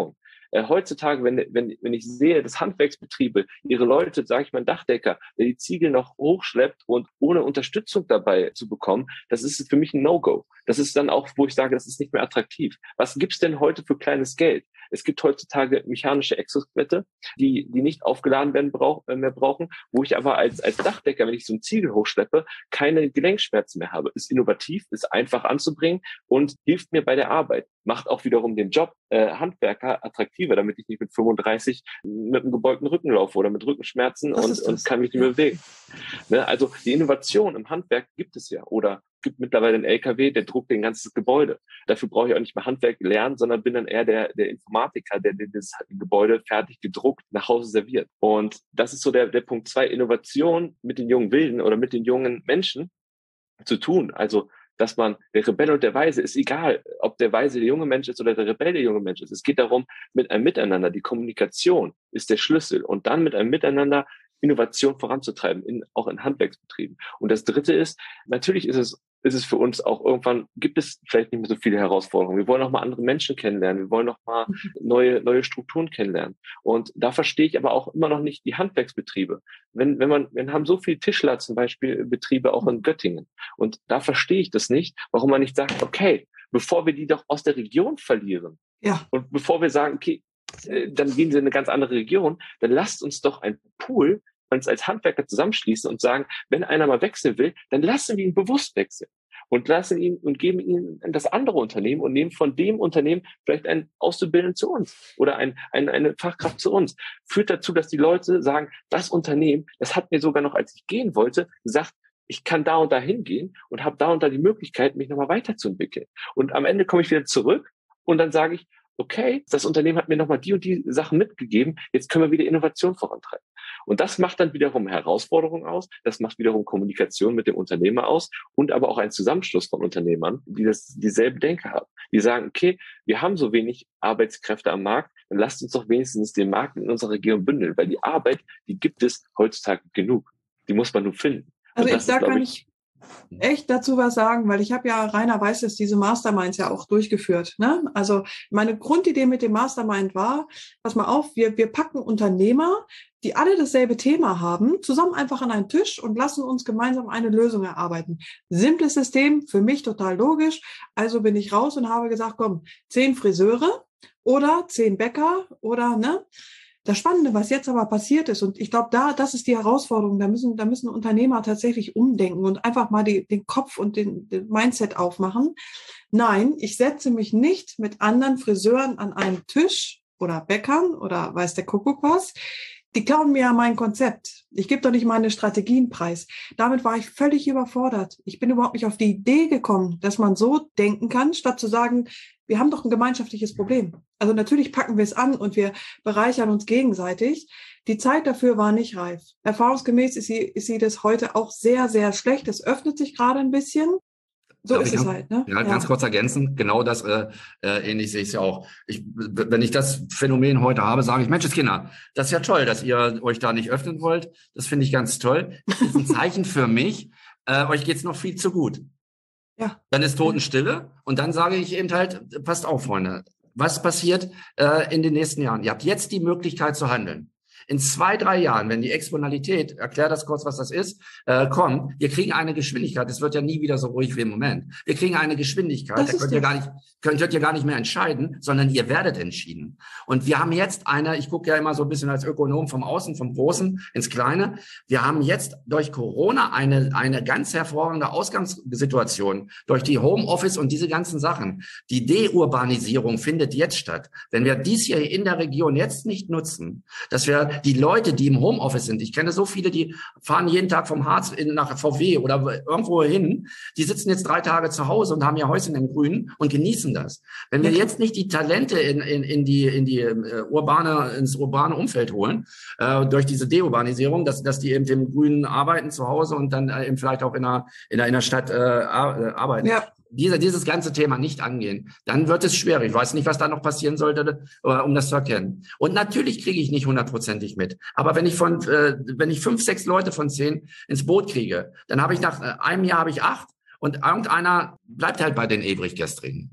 Äh, heutzutage, wenn, wenn, wenn ich sehe, dass Handwerksbetriebe ihre Leute, sage ich mal, ein Dachdecker, der die Ziegel noch hochschleppt und ohne Unterstützung dabei zu bekommen, das ist für mich ein No-Go. Das ist dann auch, wo ich sage, das ist nicht mehr attraktiv. Was gibt's denn heute für kleines Geld? Es gibt heutzutage mechanische Exoskelette, die, die nicht aufgeladen werden brauch, äh, mehr brauchen, wo ich aber als, als Dachdecker, wenn ich so einen Ziegel hochschleppe, keine Gelenkschmerzen mehr habe. Ist innovativ, ist einfach anzubringen und hilft mir bei der Arbeit. Macht auch wiederum den Job äh, Handwerker attraktiver, damit ich nicht mit fünfunddreißig mit einem gebeugten Rücken laufe oder mit Rückenschmerzen und, und kann mich nicht mehr bewegen. Ne? Also die Innovation im Handwerk gibt es ja. Oder gibt mittlerweile einen L K W, der druckt den ganzen Gebäude. Dafür brauche ich auch nicht mehr Handwerk lernen, sondern bin dann eher der, der Informatiker, der, der das Gebäude fertig gedruckt nach Hause serviert. Und das ist so der, der Punkt zwei, Innovation mit den jungen Wilden oder mit den jungen Menschen zu tun. Also, dass man, der Rebell und der Weise, ist egal, ob der Weise der junge Mensch ist oder der Rebell der junge Mensch ist. Es geht darum, mit einem Miteinander, die Kommunikation ist der Schlüssel und dann mit einem Miteinander Innovation voranzutreiben, in, auch in Handwerksbetrieben. Und das Dritte ist, natürlich ist es ist es für uns auch irgendwann, gibt es vielleicht nicht mehr so viele Herausforderungen. Wir wollen auch mal andere Menschen kennenlernen. Wir wollen auch mal neue, neue Strukturen kennenlernen. Und da verstehe ich aber auch immer noch nicht die Handwerksbetriebe. Wenn, wenn man, wir haben so viele Tischler zum Beispiel Betriebe auch in Göttingen. Und da verstehe ich das nicht, warum man nicht sagt, okay, bevor wir die doch aus der Region verlieren. Ja. Und bevor wir sagen, okay, dann gehen sie in eine ganz andere Region, dann lasst uns doch ein Pool uns als Handwerker zusammenschließen und sagen, wenn einer mal wechseln will, dann lassen wir ihn bewusst wechseln und lassen ihn und geben ihn das andere Unternehmen und nehmen von dem Unternehmen vielleicht einen Auszubildenden zu uns oder ein, ein, eine Fachkraft zu uns. Führt dazu, dass die Leute sagen, das Unternehmen, das hat mir sogar noch, als ich gehen wollte, gesagt, ich kann da und da hingehen und habe da und da die Möglichkeit, mich nochmal weiterzuentwickeln. Und am Ende komme ich wieder zurück und dann sage ich, okay, das Unternehmen hat mir nochmal die und die Sachen mitgegeben, jetzt können wir wieder Innovation vorantreiben. Und das macht dann wiederum Herausforderungen aus, das macht wiederum Kommunikation mit dem Unternehmer aus und aber auch einen Zusammenschluss von Unternehmern, die das dieselbe Denke haben. Die sagen, okay, wir haben so wenig Arbeitskräfte am Markt, dann lasst uns doch wenigstens den Markt in unserer Region bündeln, weil die Arbeit, die gibt es heutzutage genug. Die muss man nur finden. Also ich, da kann ich echt dazu was sagen, weil ich habe ja, Rainer weiß es, diese Masterminds ja auch durchgeführt. Ne? Also meine Grundidee mit dem Mastermind war, pass mal auf, wir, wir packen Unternehmer, die alle dasselbe Thema haben, zusammen einfach an einen Tisch und lassen uns gemeinsam eine Lösung erarbeiten. Simples System, für mich total logisch. Also bin ich raus und habe gesagt, komm, zehn Friseure oder zehn Bäcker oder, ne? Das Spannende, was jetzt aber passiert ist, und ich glaube, da, das ist die Herausforderung, da müssen, da müssen Unternehmer tatsächlich umdenken und einfach mal die, den Kopf und den, den Mindset aufmachen. Nein, ich setze mich nicht mit anderen Friseuren an einen Tisch oder Bäckern oder weiß der Kuckuck was. Die klauen mir ja mein Konzept. Ich gebe doch nicht meine Strategien preis. Damit war ich völlig überfordert. Ich bin überhaupt nicht auf die Idee gekommen, dass man so denken kann, statt zu sagen, wir haben doch ein gemeinschaftliches Problem. Also natürlich packen wir es an und wir bereichern uns gegenseitig. Die Zeit dafür war nicht reif. Erfahrungsgemäß ist sie, ist sie das heute auch sehr, sehr schlecht. Es öffnet sich gerade ein bisschen. So Darf ist ich es noch, halt. Ne? Ja, Ja. ganz kurz ergänzen. Genau das äh, äh, ähnlich sehe ich es ja auch. Ich, wenn ich das Phänomen heute habe, sage ich, Menschenskinder, das ist ja toll, dass ihr euch da nicht öffnen wollt. Das finde ich ganz toll. Das ist ein Zeichen für mich. Äh, euch geht's noch viel zu gut. Ja. Dann ist Totenstille und dann sage ich eben halt, passt auf, Freunde, was passiert äh, in den nächsten Jahren? Ihr habt jetzt die Möglichkeit zu handeln. In zwei, drei Jahren, wenn die Exponalität, erklär das kurz, was das ist, äh, kommt, wir kriegen eine Geschwindigkeit, es wird ja nie wieder so ruhig wie im Moment. Wir kriegen eine Geschwindigkeit, Das da könnt ihr gar nicht, könnt ihr gar nicht mehr entscheiden, sondern ihr werdet entschieden. Und wir haben jetzt eine, ich gucke ja immer so ein bisschen als Ökonom vom Außen, vom Großen ins Kleine, wir haben jetzt durch Corona eine, eine ganz hervorragende Ausgangssituation, durch die Homeoffice und diese ganzen Sachen. Die Deurbanisierung findet jetzt statt. Wenn wir dies hier in der Region jetzt nicht nutzen, dass wir die Leute, die im Homeoffice sind, ich kenne so viele, die fahren jeden Tag vom Harz in, nach V W oder irgendwo hin, die sitzen jetzt drei Tage zu Hause und haben ihr Häuschen im Grünen und genießen das. Wenn wir jetzt nicht die Talente in, in, in die, in die uh, urbane, ins urbane Umfeld holen, äh, durch diese Deurbanisierung, dass, dass die eben im Grünen arbeiten zu Hause und dann äh, eben vielleicht auch in einer, in einer, in einer Stadt äh, arbeiten. Ja. Diese, dieses ganze Thema nicht angehen, dann wird es schwierig. Ich weiß nicht, was da noch passieren sollte, um das zu erkennen. Und natürlich kriege ich nicht hundertprozentig mit. Aber wenn ich von, äh, wenn ich fünf, sechs Leute von zehn ins Boot kriege, dann habe ich nach einem Jahr habe ich acht und irgendeiner bleibt halt bei den Ebrich-Gestrigen.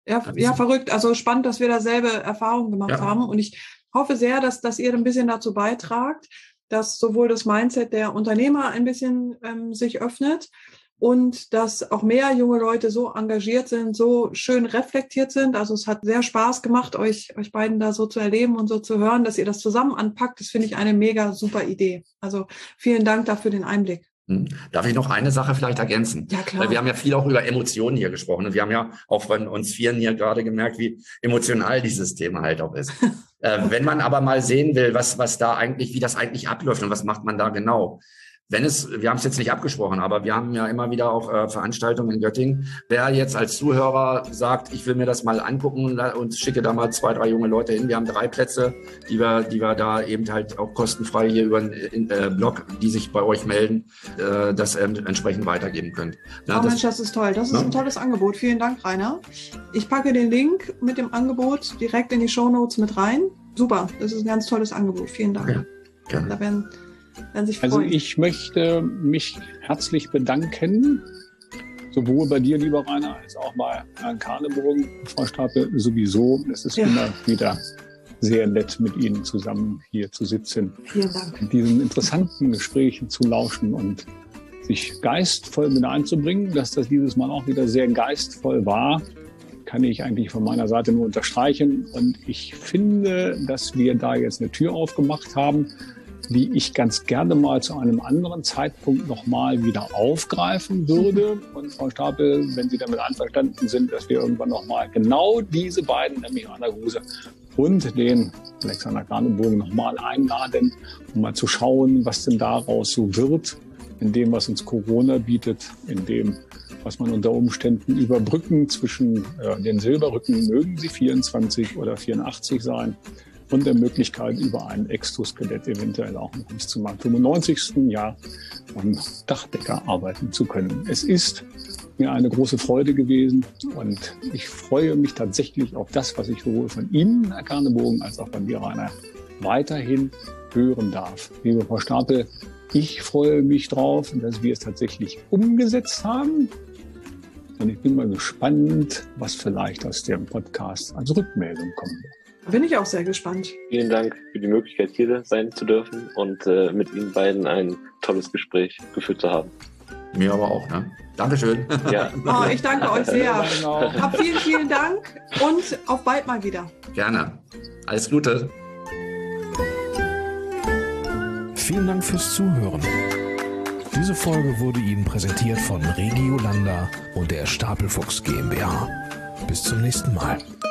Ja, ja, verrückt. Also spannend, dass wir dasselbe Erfahrung gemacht ja. haben. Und ich hoffe sehr, dass, dass ihr ein bisschen dazu beitragt, dass sowohl das Mindset der Unternehmer ein bisschen ähm, sich öffnet und dass auch mehr junge Leute so engagiert sind, so schön reflektiert sind. Also es hat sehr Spaß gemacht, euch, euch beiden da so zu erleben und so zu hören, dass ihr das zusammen anpackt. Das finde ich eine mega super Idee. Also vielen Dank dafür den Einblick. Darf ich noch eine Sache vielleicht ergänzen? Ja, klar. Weil wir haben ja viel auch über Emotionen hier gesprochen und wir haben ja auch von uns Vieren hier gerade gemerkt, wie emotional dieses Thema halt auch ist. äh, wenn man aber mal sehen will, was, was da eigentlich, wie das eigentlich abläuft und was macht man da genau. Wenn es, wir haben es jetzt nicht abgesprochen, aber wir haben ja immer wieder auch äh, Veranstaltungen in Göttingen. Wer jetzt als Zuhörer sagt, ich will mir das mal angucken und, und schicke da mal zwei, drei junge Leute hin. Wir haben drei Plätze, die wir, die wir da eben halt auch kostenfrei hier über einen äh, Blog, die sich bei euch melden, äh, das äh, entsprechend weitergeben könnt. Na, oh das, Mensch, das ist toll. Das ist ne? ein tolles Angebot. Vielen Dank, Rainer. Ich packe den Link mit dem Angebot direkt in die Shownotes mit rein. Super, das ist ein ganz tolles Angebot. Vielen Dank. Ja, gerne. Da werden Also ich möchte mich herzlich bedanken, sowohl bei dir, lieber Rainer, als auch bei Herrn Karneburgen, Frau Stapel, sowieso. Es ist ja. immer wieder sehr nett, mit Ihnen zusammen hier zu sitzen, Vielen Dank. und diesen interessanten Gesprächen zu lauschen und sich geistvoll mit einzubringen. Dass das dieses Mal auch wieder sehr geistvoll war, kann ich eigentlich von meiner Seite nur unterstreichen. Und ich finde, dass wir da jetzt eine Tür aufgemacht haben, die ich ganz gerne mal zu einem anderen Zeitpunkt nochmal wieder aufgreifen würde. Und Frau Stapel, wenn Sie damit einverstanden sind, dass wir irgendwann nochmal genau diese beiden, nämlich Rainer Gruse und den Alexander Karneburgen, nochmal einladen, um mal zu schauen, was denn daraus so wird, in dem, was uns Corona bietet, in dem, was man unter Umständen überbrücken zwischen äh, den Silberrücken, mögen sie vierundzwanzig oder vierundachtzig sein, und der Möglichkeit, über ein Exoskelett eventuell auch noch bis zum fünfundneunzigsten Jahr am Dachdecker arbeiten zu können. Es ist mir eine große Freude gewesen und ich freue mich tatsächlich auf das, was ich sowohl von Ihnen, Herr Karneburgen, als auch von dir, Rainer, weiterhin hören darf. Liebe Frau Stapel, ich freue mich drauf, dass wir es tatsächlich umgesetzt haben. Und ich bin mal gespannt, was vielleicht aus dem Podcast als Rückmeldung kommen wird. Bin ich auch sehr gespannt. Vielen Dank für die Möglichkeit, hier sein zu dürfen und äh, mit Ihnen beiden ein tolles Gespräch geführt zu haben. Mir aber auch, ne? Dankeschön. Ja. Oh, ich danke euch sehr. Hab vielen, vielen Dank und auf bald mal wieder. Gerne. Alles Gute. Vielen Dank fürs Zuhören. Diese Folge wurde Ihnen präsentiert von Regiolanda und der Stapelfuchs GmbH. Bis zum nächsten Mal.